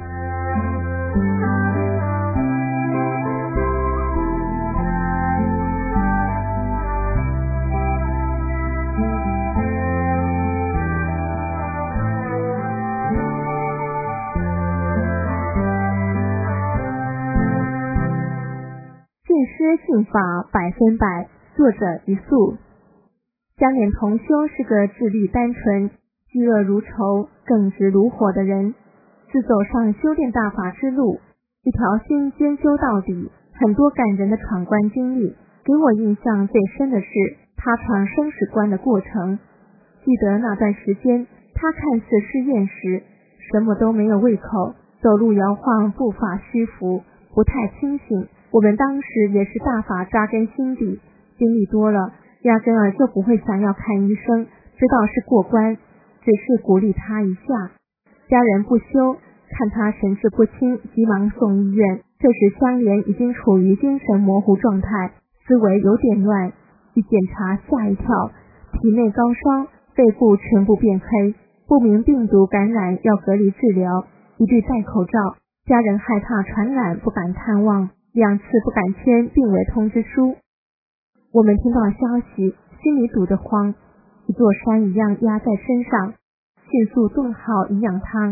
信师信法100%，作者一素。江脸同修是个志虑单纯、嫉恶如仇、耿直如火的人，自走上修炼大法之路，一条心兼修到底，很多感人的闯关经历。给我印象最深的是他闯生死关的过程。记得那段时间，他看似试验时，什么都没有胃口，走路摇晃，步伐虚浮，不太清醒。我们当时也是大法扎根心底，经历多了，压根儿就不会想要看医生，知道是过关，只是鼓励他一下。家人不休，看他神志不清，急忙送医院。这时香莲已经处于精神模糊状态，思维有点乱，一检查吓一跳，体内高烧，肺部全部变黑，不明病毒感染，要隔离治疗，一律戴口罩。家人害怕传染，不敢探望，2次不敢签病危通知书。我们听到消息，心里堵得慌，一座山一样压在身上，迅速炖好营养汤，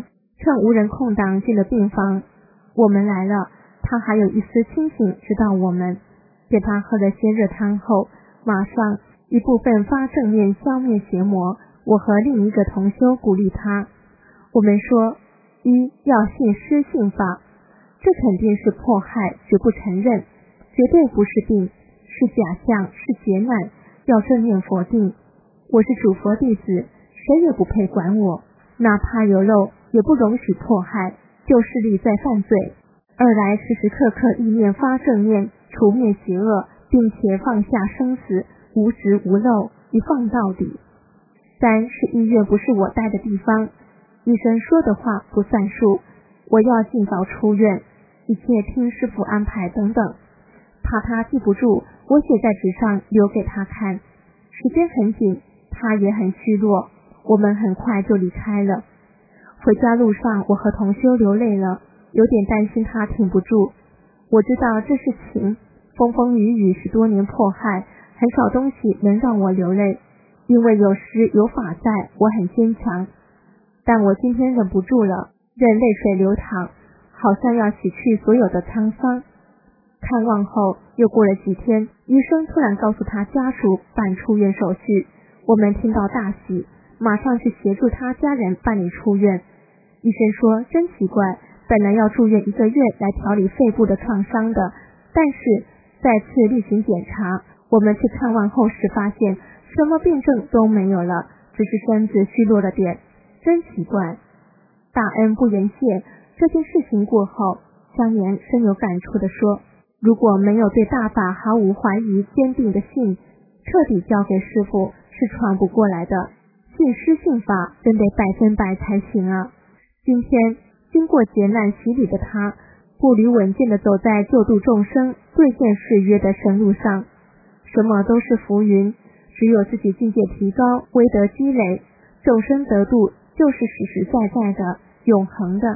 趁无人空档进了病房。我们来了，他还有一丝清醒，知道我们。给他喝了些热汤后，马上一部分发正念消灭邪魔。我和另一个同修鼓励他，我们说，一要信施信法，这肯定是迫害，绝不承认，绝对不是病，是假象，是劫难，要正面否定。我是主佛弟子，谁也不配管我，哪怕有漏，也不容许迫害，就势力在犯罪。二来时时刻刻意念发正念，除灭邪恶，并且放下生死，无执无漏，一放到底。三是医院不是我待的地方，医生说的话不算数，我要尽早出院，一切听师父安排等等。怕他记不住，我写在纸上留给他看。时间很紧，他也很虚弱，我们很快就离开了。回家路上，我和同修流泪了，有点担心他挺不住。我知道这是情，风风雨雨10多年迫害，很少东西能让我流泪，因为有师有法在，我很坚强。但我今天忍不住了，任泪水流淌，好像要洗去所有的沧桑。看望后又过了几天，医生突然告诉他家属办出院手续，我们听到大喜，马上去协助他家人办理出院。医生说真奇怪，本来要住院1个月来调理肺部的创伤的，但是再次例行检查，我们去看望后时发现什么病症都没有了，只是身子虚弱了点，真奇怪。大恩不言谢。这件事情过后，香莲深有感触地说，如果没有对大法毫无怀疑坚定的信，彻底交给师父是喘不过来的，信施信法真得100%才行啊。今天经过劫难洗礼的他，步履稳健地走在救度众生兑现誓约的神路上，什么都是浮云，只有自己境界提高，威德积累，众生得度就是实实在在的永恒的。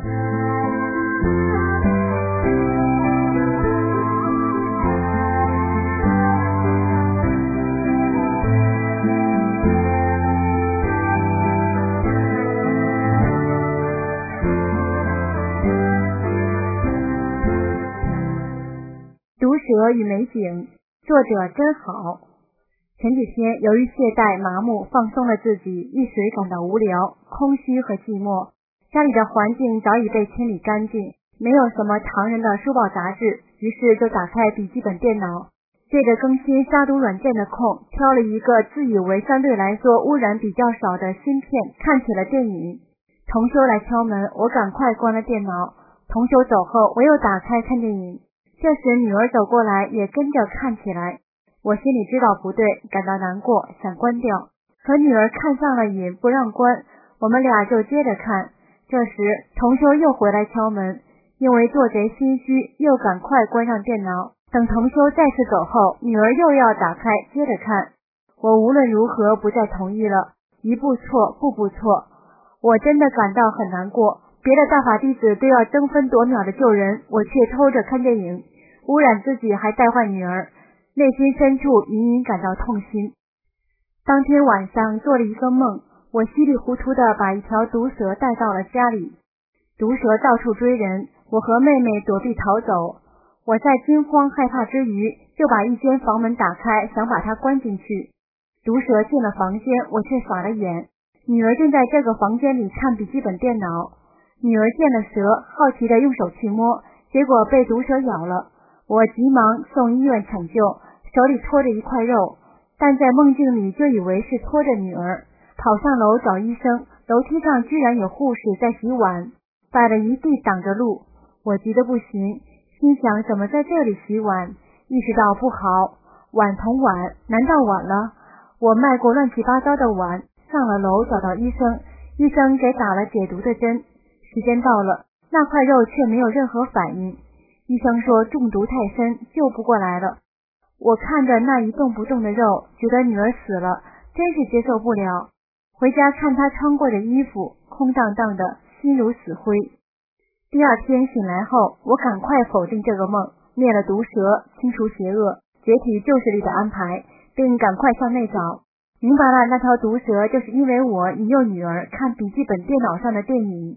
毒蛇与美景，作者真好。前几天由于懈怠麻木放松了自己，一时感到无聊、空虚和寂寞。家里的环境早已被清理干净，没有什么常人的书报杂志，于是就打开笔记本电脑，借着更新杀毒软件的空，挑了一个自以为相对来说污染比较少的新片，看起了电影。同修来敲门，我赶快关了电脑。同修走后，我又打开看电影。这时女儿走过来，也跟着看起来。我心里知道不对，感到难过，想关掉。可女儿看上了瘾，不让关，我们俩就接着看。这时同修又回来敲门，因为做贼心虚，又赶快关上电脑。等同修再次走后，女儿又要打开接着看。我无论如何不再同意了，一步错，步步错。我真的感到很难过。别的大法弟子都要争分夺秒的救人，我却偷着看电影，污染自己还带坏女儿，内心深处隐隐感到痛心。当天晚上做了一个梦，我稀里糊涂地把一条毒蛇带到了家里，毒蛇到处追人，我和妹妹躲避逃走。我在惊慌害怕之余，就把一间房门打开，想把它关进去。毒蛇进了房间，我却傻了眼。女儿正在这个房间里看笔记本电脑。女儿见了蛇，好奇地用手去摸，结果被毒蛇咬了。我急忙送医院抢救，手里拖着一块肉，但在梦境里就以为是拖着女儿，跑上楼找医生。楼梯上居然有护士在洗碗，摆了一地挡着路。我急得不行，心想怎么在这里洗碗，意识到不好，碗同碗，难道晚了？我迈过乱七八糟的碗，上了楼找到医生，医生给打了解毒的针。时间到了，那块肉却没有任何反应。医生说中毒太深，救不过来了。我看着那一动不动的肉，觉得女儿死了，真是接受不了。回家看她穿过的衣服，空荡荡的，心如死灰。第二天醒来后，我赶快否定这个梦，灭了毒蛇，清除邪恶，解体旧势力的安排，并赶快向内找。明白了，那条毒蛇就是因为我引诱女儿看笔记本电脑上的电影。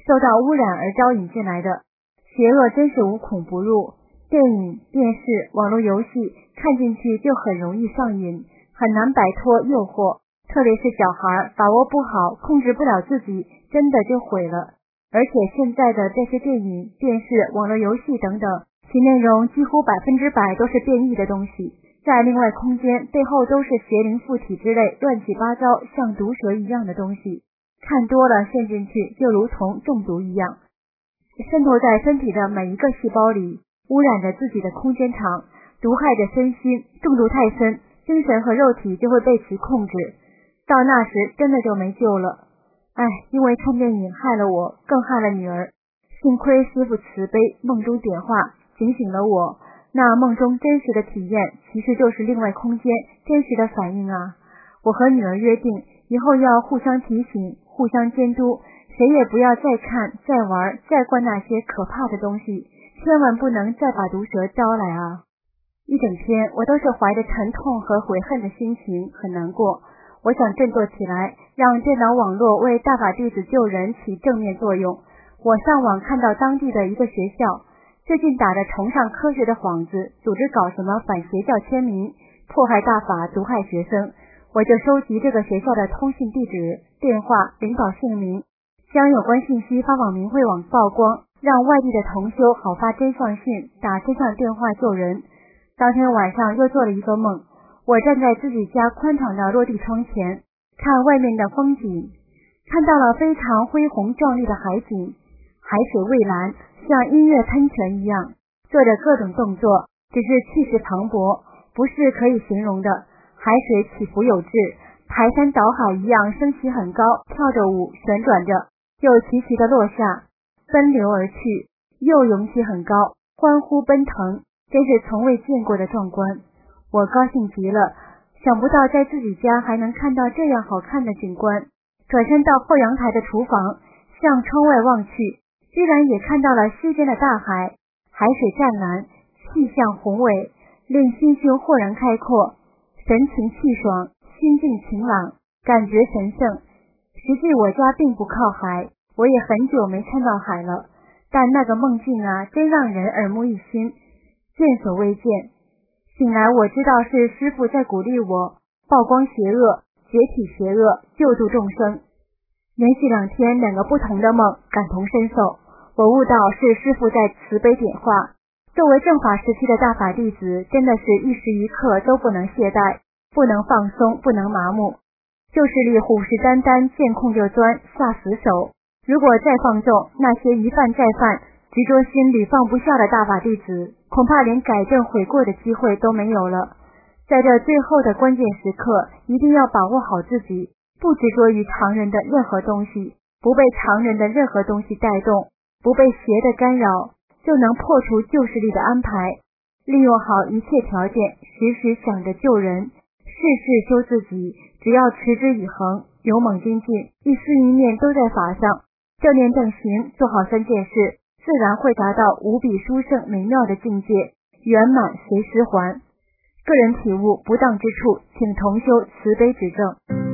受到污染而招引进来的。邪恶真是无孔不入，电影、电视、网络游戏看进去就很容易上瘾，很难摆脱诱惑，特别是小孩把握不好，控制不了自己，真的就毁了。而且现在的这些电影、电视、网络游戏等等，其内容几乎100%都是变异的东西，在另外空间背后都是邪灵附体之类乱七八糟像毒蛇一样的东西，看多了陷进去就如同中毒一样，渗透在身体的每一个细胞里，污染着自己的空间场，毒害着身心，中毒太深，精神和肉体就会被其控制，到那时真的就没救了。因为看电影害了我，更害了女儿，幸亏师父慈悲，梦中点化警醒了我，那梦中真实的体验其实就是另外空间真实的反应啊。我和女儿约定，以后要互相提醒，互相监督，谁也不要再看、再玩、再灌那些可怕的东西，千万不能再把毒蛇招来啊。一整天我都是怀着沉痛和悔恨的心情，很难过。我想振作起来，让电脑网络为大法弟子救人起正面作用。我上网看到当地的一个学校最近打着崇尚科学的幌子，组织搞什么反邪教签名，迫害大法，毒害学生。我就收集这个学校的通讯地址、电话、领导姓名，将有关信息发往明慧网曝光，让外地的同修好发真相信，打真相电话救人。当天晚上又做了一个梦，我站在自己家宽敞的落地窗前，看外面的风景，看到了非常恢宏壮丽的海景，海水蔚蓝，像音乐喷泉一样，做着各种动作，只是气势磅礴，不是可以形容的。海水起伏有致，排山倒海一样升起很高，跳着舞，旋转着，又齐齐地落下，奔流而去，又涌起很高，欢呼奔腾，真是从未见过的壮观。我高兴极了，想不到在自己家还能看到这样好看的景观。转身到后阳台的厨房，向窗外望去，居然也看到了西边的大海，海水湛蓝，气象宏伟，令心胸豁然开阔，神情气爽，心境晴朗，感觉神圣。实际我家并不靠海，我也很久没看到海了，但那个梦境啊，真让人耳目一新，见所未见。醒来我知道是师父在鼓励我曝光邪恶，解体邪恶，救度众生。连续2天2个不同的梦，感同身受。我悟到是师父在慈悲点化。作为正法时期的大法弟子，真的是一时一刻都不能懈怠，不能放松，不能麻木。就是力虎视眈眈，见空就钻，下死手。如果再放纵，那些一犯再犯，执着心屡放不下的大法弟子，恐怕连改正悔过的机会都没有了。在这最后的关键时刻，一定要把握好自己，不执着于常人的任何东西，不被常人的任何东西带动，不被邪的干扰，就能破除旧势力的安排，利用好一切条件，时时想着救人，事事修自己，只要持之以恒，勇猛精进，一思一念都在法上，正念正行，做好3件事，自然会达到无比殊胜美妙的境界，圆满随时还。个人体悟不当之处，请同修慈悲指正。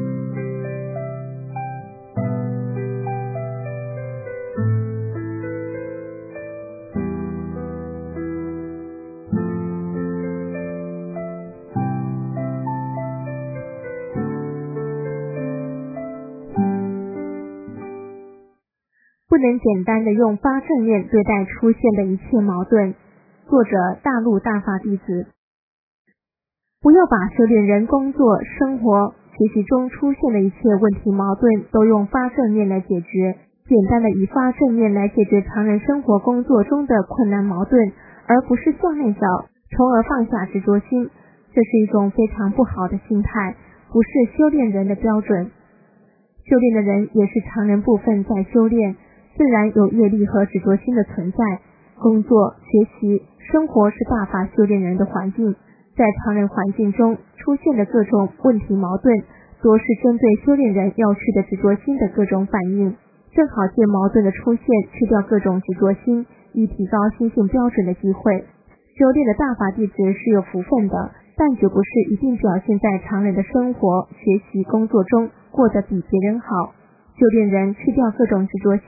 不能简单的用发正念对待出现的一切矛盾。作者大陆大法弟子。不要把修炼人工作、生活、学习中出现的一切问题矛盾都用发正念来解决，简单的以发正念来解决常人生活工作中的困难矛盾，而不是向内找，从而放下执着心，这是一种非常不好的心态，不是修炼人的标准。修炼的人也是常人部分在修炼，自然有业力和执着心的存在。工作、学习、生活是大法修炼人的环境，在常人环境中出现的各种问题矛盾，多是针对修炼人要去的执着心的各种反应，正好借矛盾的出现去掉各种执着心，以提高心性标准的机会。修炼的大法弟子是有福分的，但绝不是一定表现在常人的生活、学习、工作中过得比别人好。修炼人去掉各种执着心，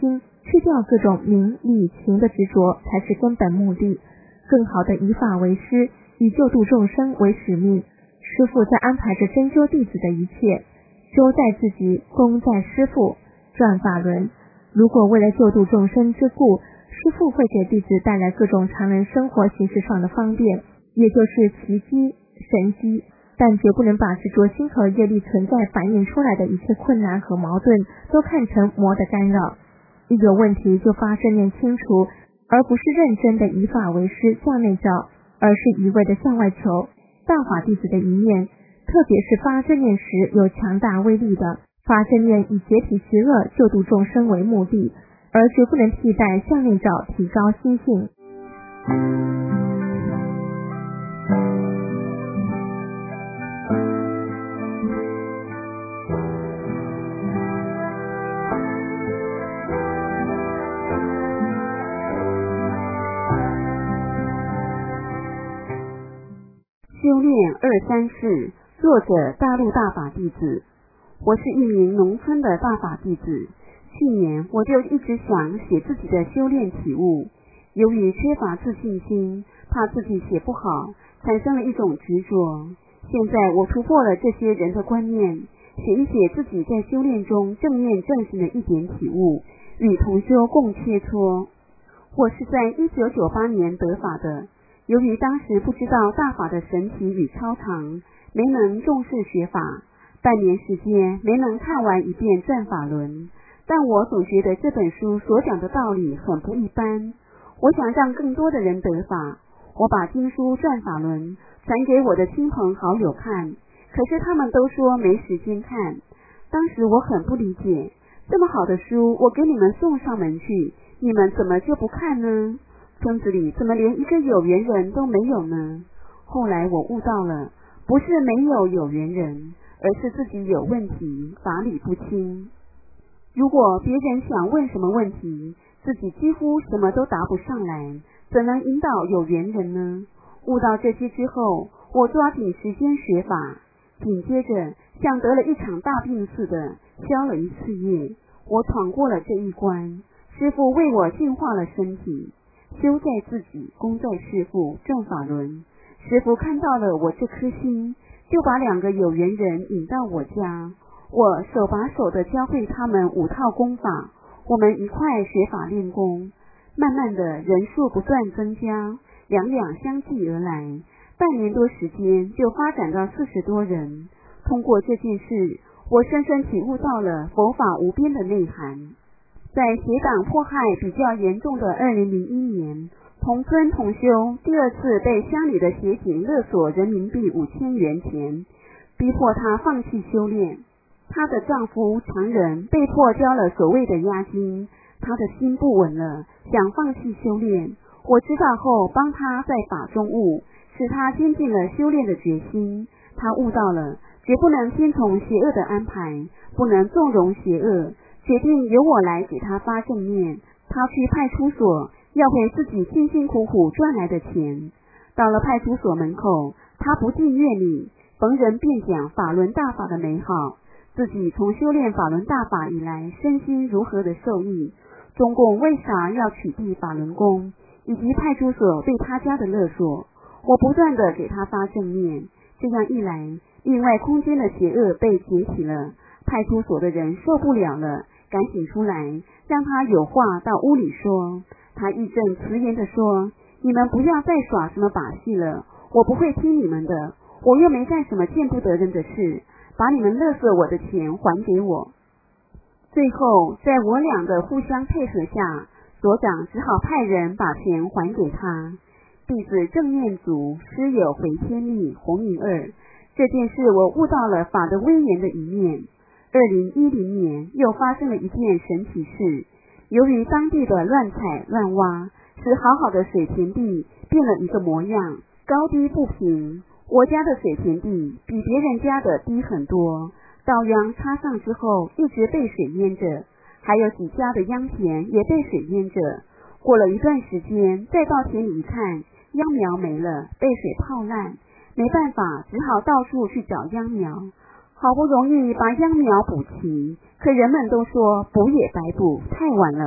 去掉各种名利情的执着才是根本目的。更好的以法为师，以救度众生为使命。师父在安排着真修弟子的一切，修在自己，功在师父。转法轮，如果为了救度众生之故，师父会给弟子带来各种常人生活形式上的方便，也就是奇迹、神迹，但绝不能把执着心和业力存在反映出来的一切困难和矛盾都看成魔的干扰。一有问题就发正念清除，而不是认真的以法为师向内照，而是一味的向外求。大法弟子的一面，特别是发正念时有强大威力的，发正念以解体邪恶、救度众生为目的，而绝不能替代向内照提高心性。 修炼234，作者大陆大法弟子。我是一名农村的大法弟子，去年我就一直想写自己的修炼体悟，由于缺乏自信心，怕自己写不好，产生了一种执着。现在我突破了这些人的观念，写一写自己在修炼中正念正行的一点体悟，与同修共切磋。我是在1998年得法的，由于当时不知道大法的神奇与超常，没能重视学法，半年时间没能看完一遍转法轮，但我总觉得这本书所讲的道理很不一般，我想让更多的人得法。我把经书转法轮传给我的亲朋好友看，可是他们都说没时间看。当时我很不理解，这么好的书我给你们送上门去，你们怎么就不看呢？村子里怎么连一个有缘人都没有呢？后来我悟到了，不是没有有缘人，而是自己有问题，法理不清。如果别人想问什么问题，自己几乎什么都答不上来，怎能引导有缘人呢？悟到这些之后，我抓紧时间学法，紧接着像得了一场大病似的，消了一次业。我闯过了这一关，师父为我净化了身体。修在自己，功在师父，正法轮。师父看到了我这颗心，就把2个有缘人引到我家，我手把手的教会他们5套功法，我们一块学法练功。慢慢的人数不断增加，两相继而来，半年多时间就发展到40多人。通过这件事，我深深体悟到了佛法无边的内涵。在邪党迫害比较严重的2001年，同村同修第2次被乡里的协警勒索人民币5000元钱，逼迫她放弃修炼。她的丈夫常人被迫交了所谓的押金，她的心不稳了，想放弃修炼。我知道后帮她在法中悟，使她坚定了修炼的决心。她悟到了，绝不能听从邪恶的安排，不能纵容邪恶，决定由我来给他发正念。他去派出所要回自己辛辛苦苦赚来的钱。到了派出所门口，他不尽愿意，逢人便讲法轮大法的美好，自己从修炼法轮大法以来身心如何的受益，中共为啥要取缔法轮功，以及派出所对他家的勒索。我不断的给他发正念，这样一来，另外空间的邪恶被解体了，派出所的人受不了了，赶紧出来，让他有话到屋里说。他义正辞严地说，你们不要再耍什么把戏了，我不会听你们的，我又没干什么见不得人的事，把你们勒索我的钱还给我。最后在我俩的互相配合下，所长只好派人把钱还给他。弟子正念组师友回天力弘明2，这件事我悟到了法的威严的一面。2010年又发生了一件神奇事，由于当地的乱采乱挖，使好好的水田地变了一个模样，高低不平。我家的水田地比别人家的低很多，稻秧插上之后一直被水淹着，还有几家的秧田也被水淹着。过了一段时间，再到田里一看，秧苗没了，被水泡烂，没办法，只好到处去找秧苗。好不容易把秧苗补齐，可人们都说补也白补，太晚了。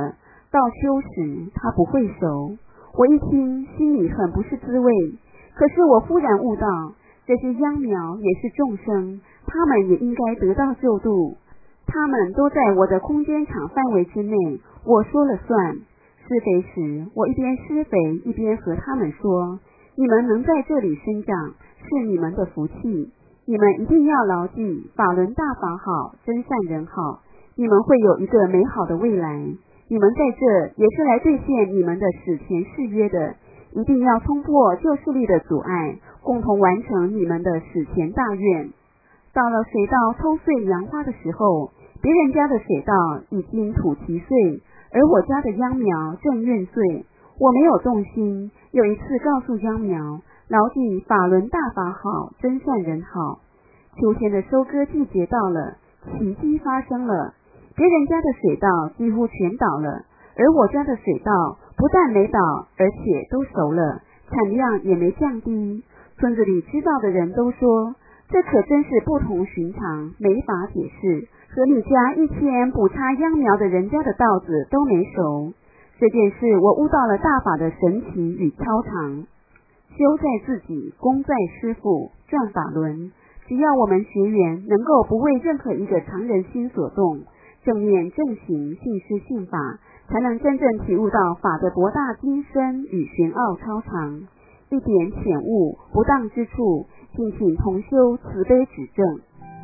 到秋时它不会熟。我一听，心里很不是滋味。可是我忽然悟到，这些秧苗也是众生，他们也应该得到救度。他们都在我的空间场范围之内，我说了算。施肥时，我一边施肥一边和他们说，你们能在这里生长是你们的福气，你们一定要牢记法轮大法好，真善人好，你们会有一个美好的未来。你们在这也是来兑现你们的史前誓约的，一定要冲破旧势力的阻碍，共同完成你们的史前大愿。到了水稻抽穗扬花的时候，别人家的水稻已经吐齐穗，而我家的秧苗正孕穗。我没有动心，有一次告诉秧苗，牢记法轮大法好，真善人好。秋天的收割季节到了，奇迹发生了，别人家的水稻几乎全倒了，而我家的水稻不但没倒，而且都熟了，产量也没降低。村子里知道的人都说，这可真是不同寻常，没法解释，和你家1000补插秧苗的人家的稻子都没熟。这件事我悟到了大法的神奇与超常。修在自己，功在师父，转法轮。只要我们学员能够不为任何一个常人心所动，正念正行，信师信法，才能真正体悟到法的博大精深与玄奥超常。一点浅悟不当之处，敬请同修慈悲指正。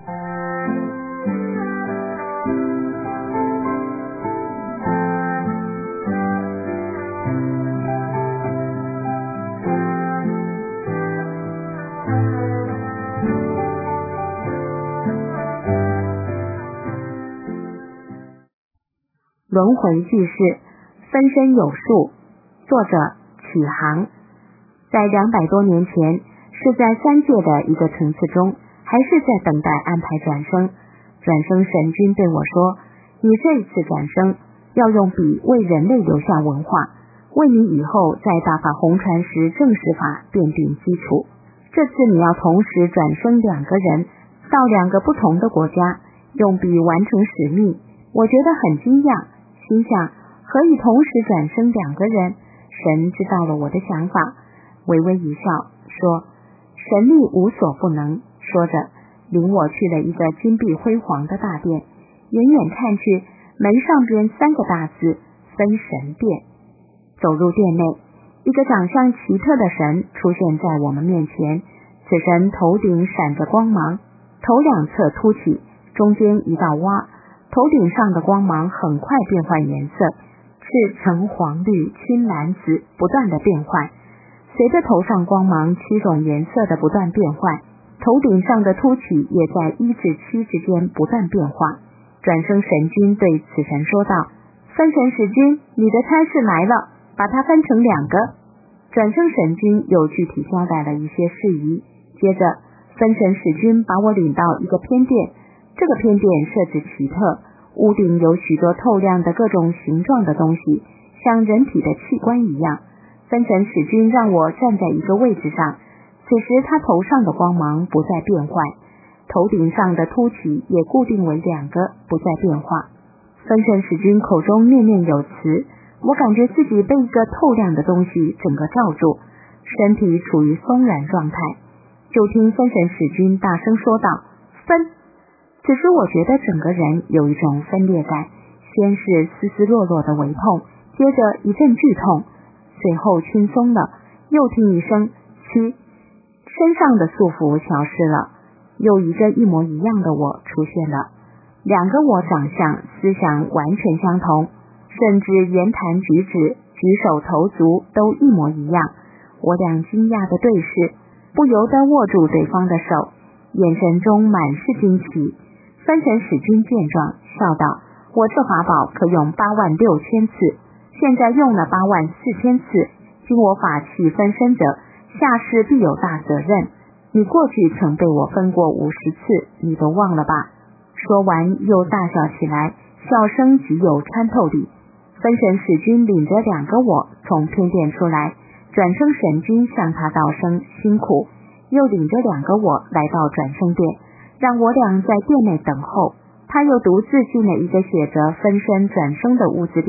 轮回句式，分身有术。作者启航。在200多年前，是在3界的一个层次中，还是在等待安排转生。转生神君对我说，你这一次转生要用笔为人类留下文化，为你以后在大法红传时正实法奠定基础。这次你要同时转生2个人，到2个不同的国家，用笔完成使命。我觉得很惊讶，心想何以同时转生2个人？神知道了我的想法，微微一笑说，神力无所不能。说着领我去了一个金碧辉煌的大殿，远远看去，门上边3个大字，分神殿。走入殿内，一个长相奇特的神出现在我们面前。此神头顶闪着光芒，头2侧凸起，中间一道洼，头顶上的光芒很快变换颜色，赤橙黄绿青蓝紫不断的变换。随着头上光芒7种颜色的不断变换，头顶上的凸起也在1至7之间不断变化。转生神君对此神说道，分神使君，你的差事来了，把它分成2个。转生神君又具体交代了一些事宜，接着分神使君把我领到一个偏殿。这个偏殿设置奇特，屋顶有许多透亮的各种形状的东西，像人体的器官一样。分神使君让我站在一个位置上，此时他头上的光芒不再变换，头顶上的凸起也固定为2个，不再变化。分神使君口中念念有词，我感觉自己被一个透亮的东西整个罩住，身体处于松软状态。就听分神使君大声说道，分。此时我觉得整个人有一种分裂感，先是丝丝落落的微痛，接着一阵剧痛，随后轻松了，又听一声七，身上的束缚消失了，又一个一模一样的我出现了。2个我长相思想完全相同，甚至言谈举止举手投足都一模一样。我俩惊讶的对视，不由得握住对方的手，眼神中满是惊奇。分神使君见状笑道，我这法宝可用86000次，现在用了84000次，经我法器分身者，下世必有大责任。你过去曾被我分过50次，你都忘了吧？说完又大笑起来，笑声极有穿透力。分神使君领着2个我从偏殿出来，转生神君向他道声辛苦，又领着2个我来到转生殿，让我俩在殿内等候。他又独自进了一个写着分身转生的屋子里，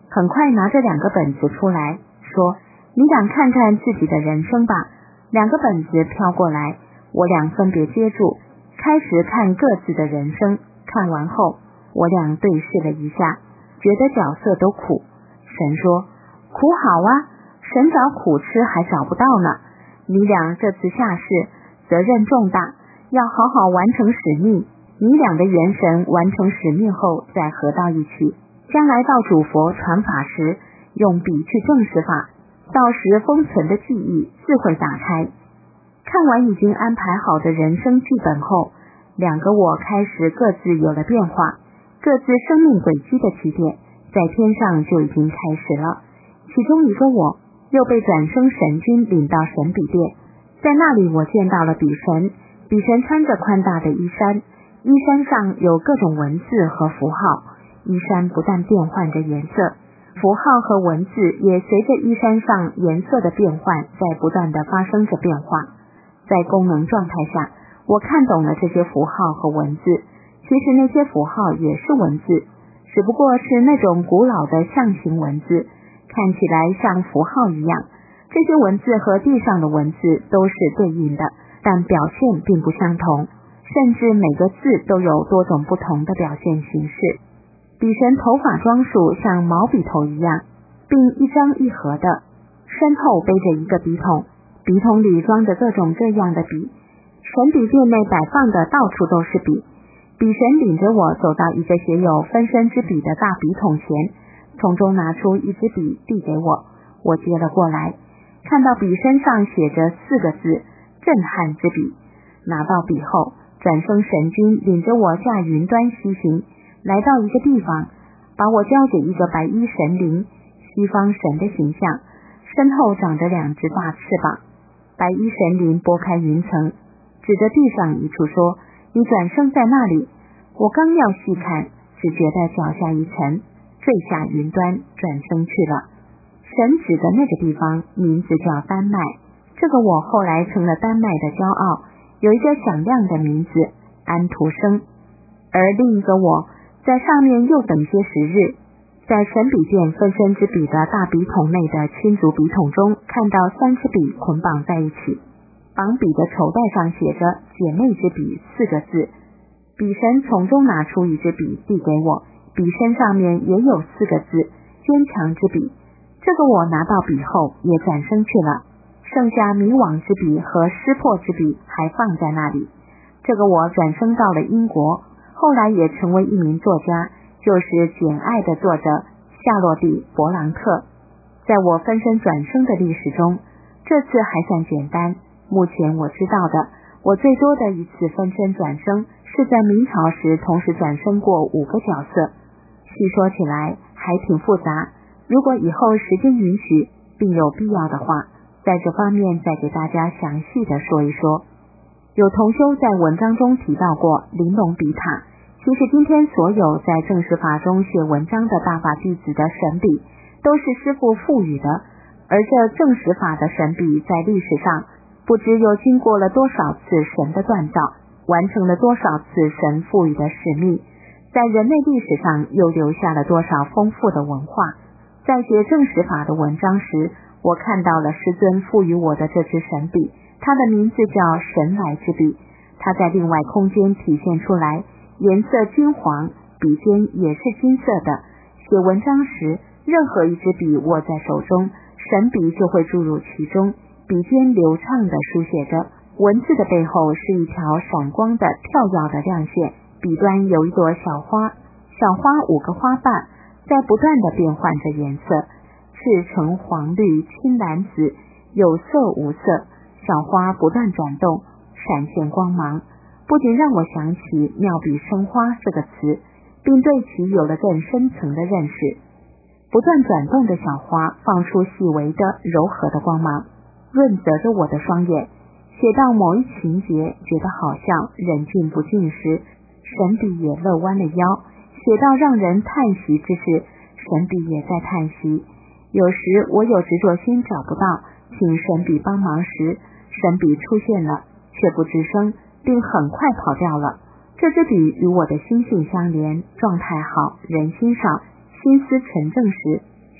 很快拿着2个本子出来，说：“你俩看看自己的人生吧。”2个本子飘过来，我俩分别接住，开始看各自的人生。看完后，我俩对视了一下，觉得角色都苦。神说：“苦好啊，神找苦吃还找不到呢。你俩这次下世责任重大，要好好完成使命。你俩的元神完成使命后再合到一起，将来到主佛传法时，用笔去证实法，到时封存的记忆自会打开。”看完已经安排好的人生剧本后，2个我开始各自有了变化，各自生命轨迹的起点在天上就已经开始了。其中一个我又被转生神君领到神比殿，在那里我见到了比神。比神穿着宽大的衣衫，衣衫上有各种文字和符号，衣衫不但变换着颜色，符号和文字也随着衣衫上颜色的变换在不断地发生着变化。在功能状态下，我看懂了这些符号和文字，其实那些符号也是文字，只不过是那种古老的象形文字，看起来像符号一样。这些文字和地上的文字都是对应的，但表现并不相同，甚至每个字都有多种不同的表现形式。比神头发装束像毛笔头一样，并一张一合的，身后背着一个笔筒，笔筒里装着各种各样的笔，神笔殿内摆放的到处都是笔。比神领着我走到一个写有分身之笔的大笔筒前，从中拿出一支笔递给我，我接了过来，看到笔身上写着4个字：震撼之笔。拿到笔后，转生神君领着我下云端西行，来到一个地方，把我交给一个白衣神灵，西方神的形象，身后长着2只大翅膀。白衣神灵拨开云层，指着地上一处说：“你转生在那里。”我刚要细看，只觉得脚下一沉，坠下云端，转生去了。神指的那个地方名字叫丹麦，这个我后来成了丹麦的骄傲，有一个响亮的名字安徒生。而另一个我在上面又等些时日，在神笔殿分身之笔的大笔筒内的亲族笔筒中，看到3支笔捆绑在一起，绑笔的绸带上写着姐妹之笔4个字。笔神从中拿出一支笔递给我，笔身上面也有4个字：坚强之笔。这个我拿到笔后也转生去了，剩下迷惘之笔和失破之笔还放在那里。这个我转生到了英国，后来也成为一名作家，就是《简爱》的作者夏洛蒂·勃朗特。在我分身转生的历史中，这次还算简单。目前我知道的，我最多的一次分身转生是在明朝时同时转生过5个角色，细说起来还挺复杂。如果以后时间允许并有必要的话，在这方面再给大家详细的说一说。有同修在文章中提到过玲珑笔塔，其实今天所有在正式法中写文章的大法弟子的神笔都是师父赋予的，而这正实法的神笔在历史上不知又经过了多少次神的锻造，完成了多少次神赋予的使命，在人类历史上又留下了多少丰富的文化。在写正实法的文章时，我看到了师尊赋予我的这支神笔，它的名字叫神来之笔，它在另外空间体现出来，颜色金黄，笔尖也是金色的。写文章时，任何一支笔握在手中，神笔就会注入其中，笔尖流畅地书写着，文字的背后是一条闪光的跳跃的亮线，笔端有一朵小花，小花5个花瓣在不断地变换着颜色，赤橙黄绿青蓝紫，有色无色，小花不断转动，闪现光芒，不仅让我想起妙笔生花这个词，并对其有了更深层的认识。不断转动的小花放出细微的柔和的光芒，润泽着我的双眼。写到某一情节觉得好笑，忍俊不禁时，神笔也乐弯了腰，写到让人叹息之时，神笔也在叹息。有时我有执着心找不到，请神笔帮忙时，神笔出现了，却不吱声，并很快跑掉了。这支笔与我的心性相连，状态好，人心少，心思纯正时，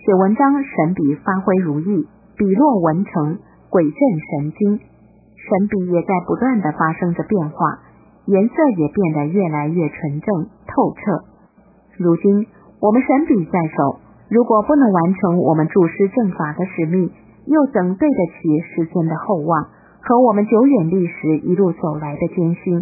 写文章神笔发挥如意，笔落文成，鬼震神经。神笔也在不断地发生着变化，颜色也变得越来越纯正透彻。如今我们神笔在手，如果不能完成我们注释正法的使命，又怎对得起世尊的厚望和我们久远历史一路走来的艰辛？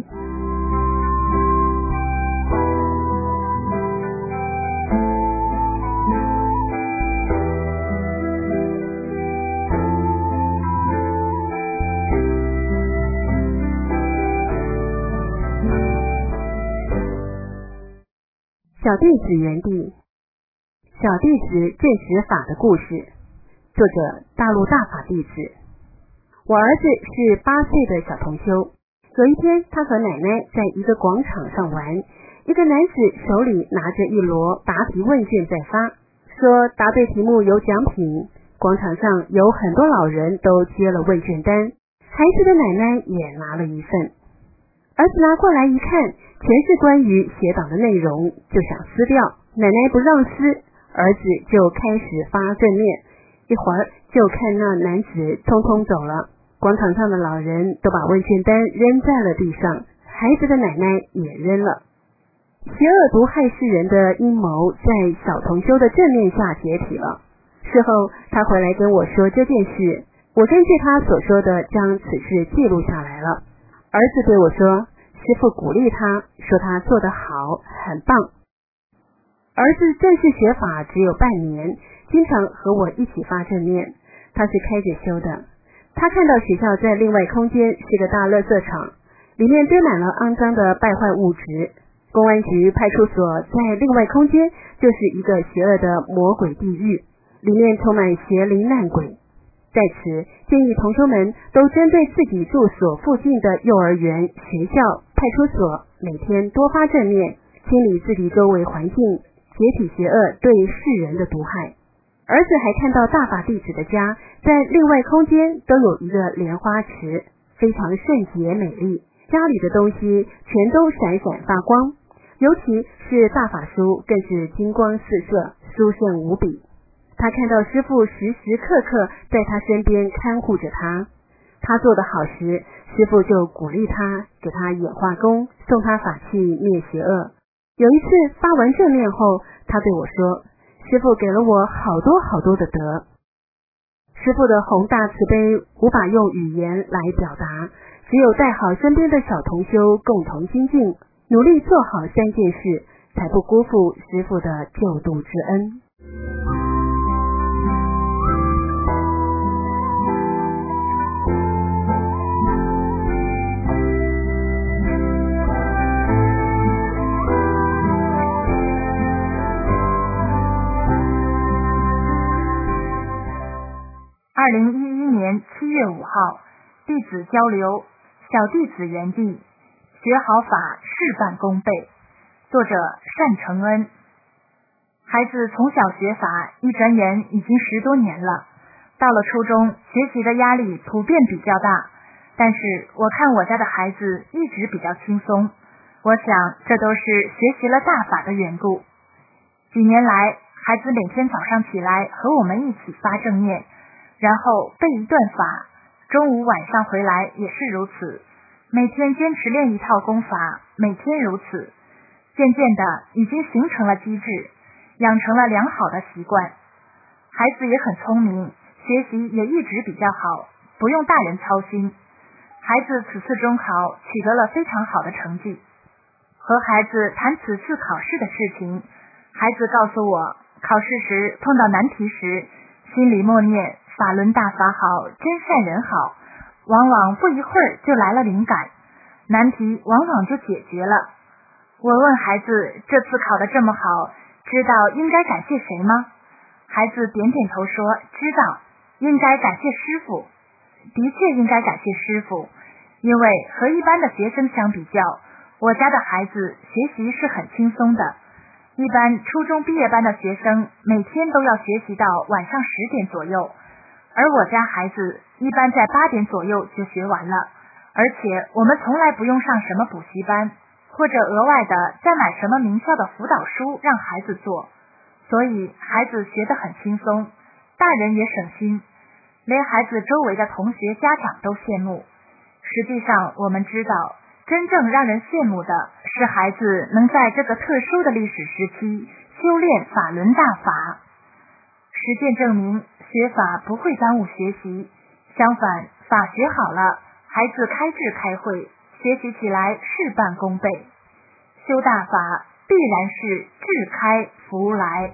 小弟子园地，小弟子证实法的故事，作者大陆大法弟子。我儿子是8岁的小同修，有一天他和奶奶在一个广场上玩，一个男子手里拿着一摞答题问卷在发，说答对题目有奖品。广场上有很多老人都接了问卷单，孩子的奶奶也拿了一份。儿子拿过来一看，全是关于写档的内容，就想撕掉，奶奶不让撕，儿子就开始发正念，一会儿就看那男子匆匆走了。广场上的老人都把问卷单扔在了地上，孩子的奶奶也扔了。邪恶毒害世人的阴谋在小同修的正念下解体了。事后他回来跟我说这件事，我根据他所说的将此事记录下来了。儿子对我说，师父鼓励他，说他做得好，很棒。儿子正式学法只有半年，经常和我一起发正念，他是开着修的。他看到学校在另外空间是个大垃圾场，里面堆满了肮脏的败坏物质，公安局派出所在另外空间就是一个邪恶的魔鬼地狱，里面充满邪灵难鬼。在此建议同修们都针对自己住所附近的幼儿园、学校、派出所每天多发正念，清理自己周围环境，解体邪恶对世人的毒害。儿子还看到大法弟子的家在另外空间都有一个莲花池，非常圣洁美丽，家里的东西全都闪闪发光，尤其是大法书更是金光四射，殊胜无比。他看到师父时时刻刻在他身边看护着他，他做得好时，师父就鼓励他，给他演化功，送他法器灭邪恶。有一次发完正念后，他对我说，师父给了我好多好多的德。师父的宏大慈悲无法用语言来表达，只有带好身边的小同修共同精进，努力做好3件事，才不辜负师父的救度之恩。 2011年7月5号，弟子交流，小弟子园地，学好法事半功倍。作者单承恩。孩子从小学法，一转眼已经10多年了。到了初中，学习的压力普遍比较大，但是我看我家的孩子一直比较轻松，我想这都是学习了大法的缘故。几年来，孩子每天早上起来和我们一起发正念，然后背一段法，中午晚上回来也是如此，每天坚持练一套功法，每天如此，渐渐的已经形成了机制，养成了良好的习惯。孩子也很聪明，学习也一直比较好，不用大人操心。孩子此次中考取得了非常好的成绩。和孩子谈此次考试的事情，孩子告诉我，考试时碰到难题时，心里默念法轮大法好，真善人好，往往不一会儿就来了灵感，难题往往就解决了。我问孩子，这次考得这么好，知道应该感谢谁吗？孩子点点头说，知道，应该感谢师父。的确应该感谢师父，因为和一般的学生相比较，我家的孩子学习是很轻松的。一般初中毕业班的学生每天都要学习到晚上10点左右，而我家孩子一般在8点左右就学完了，而且我们从来不用上什么补习班，或者额外的再买什么名校的辅导书让孩子做。 所以孩子学得很轻松，大人也省心，连孩子周围的同学家长都羡慕。实际上我们知道，真正让人羡慕的是孩子能在这个特殊的历史时期修炼法轮大法。实践证明，学法不会耽误学习，相反，法学好了，孩子开智开慧，学习起来事半功倍。修大法必然是智开福来。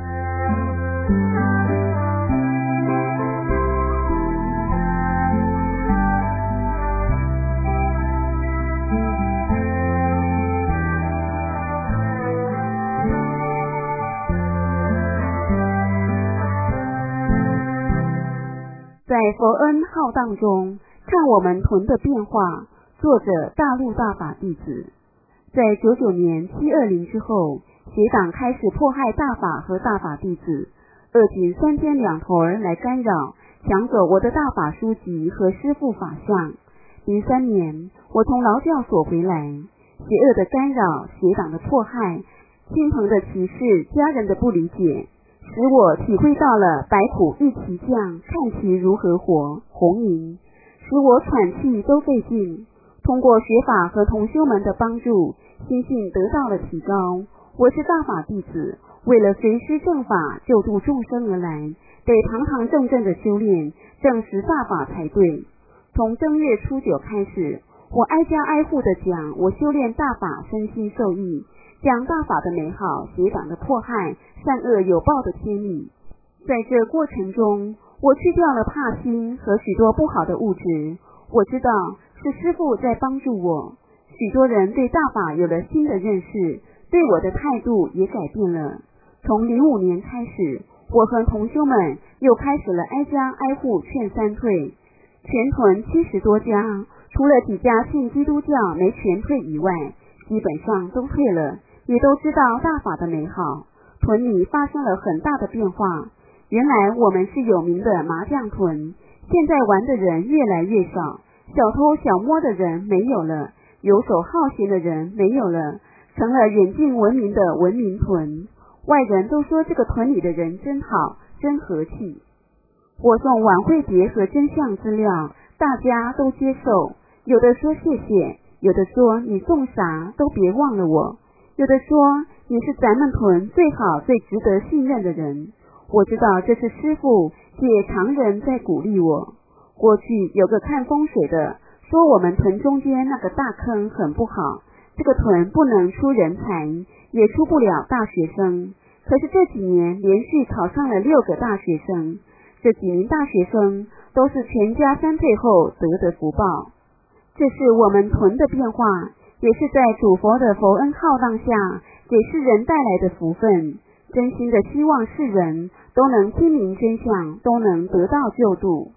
在佛恩浩荡中看我们屯的变化，作者大陆大法弟子。在99年720之后，邪党开始迫害大法和大法弟子，恶警三天两头来干扰，抢走我的大法书籍和师父法相。03年，我从劳教所回来，邪恶的干扰，邪党的迫害，亲朋的歧视，家人的不理解，使我体会到了百苦一起降，看其如何活，红营，使我喘气都费劲。通过学法和同修们的帮助，心性得到了提高。我是大法弟子，为了随师正法救度众生而来，得堂堂正正的修炼，证实大法才对。从正月初9开始，我挨家挨户的讲我修炼大法身心受益，讲大法的美好，邪党的迫害，善恶有报的天理。在这过程中，我去掉了怕心和许多不好的物质。我知道是师父在帮助我，许多人对大法有了新的认识，对我的态度也改变了。从05年开始，我和同修们又开始了挨家挨户劝三退，全屯70多家，除了几家信基督教没全退以外，基本上都退了，也都知道大法的美好。屯里发生了很大的变化，原来我们是有名的麻将屯，现在玩的人越来越少，小偷小摸的人没有了，游手好闲的人没有了，成了远近闻名的文明屯。外人都说这个屯里的人真好，真和气。我送晚会节和真相资料，大家都接受，有的说谢谢，有的说你送啥都别忘了我，有的说你是咱们屯最好最值得信任的人。我知道这是师父借常人在鼓励我。过去有个看风水的说我们屯中间那个大坑很不好，这个屯不能出人才，也出不了大学生。可是这几年连续考上了6个大学生，这几名大学生都是全家三退后得的福报。这是我们屯的变化，也是在主佛的佛恩浩荡下给世人带来的福分。真心的希望世人都能听明真相，都能得到救度。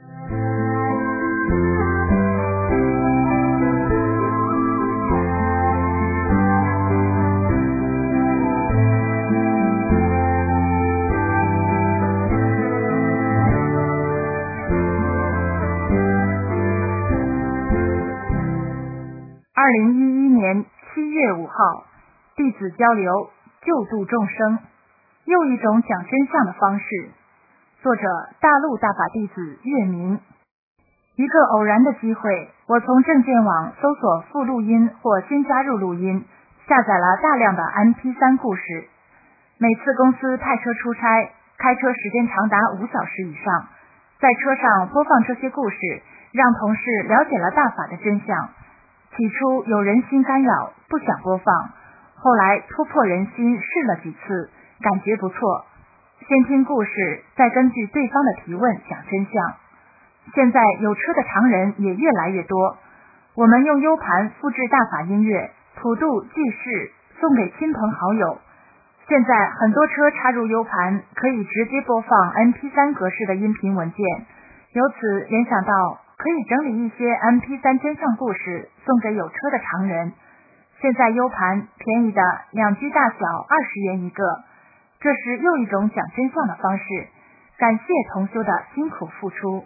2011年7月5号，弟子交流救度众生，又一种讲真相的方式。作者大陆大法弟子月明。一个偶然的机会，我从证件网搜索附录音或新加入录音，下载了大量的 MP3 故事。每次公司派车出差，开车时间长达5小时以上，在车上播放这些故事，让同事了解了大法的真相。起初有人心干扰，不想播放，后来突破人心，试了几次，感觉不错。先听故事，再根据对方的提问讲真相。现在有车的常人也越来越多，我们用 U 盘复制大法音乐，普度济世，送给亲朋好友。现在很多车插入 U 盘，可以直接播放 MP3 格式的音频文件，由此联想到可以整理一些 MP3 真相故事送给有车的常人。现在 U 盘便宜的2G 大小20元一个，这是又一种讲真相的方式。感谢同修的辛苦付出。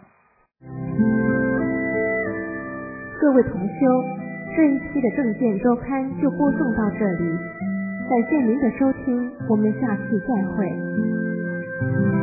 各位同修，这一期的正见周刊就播送到这里， 感谢您的收听，我们下次再会。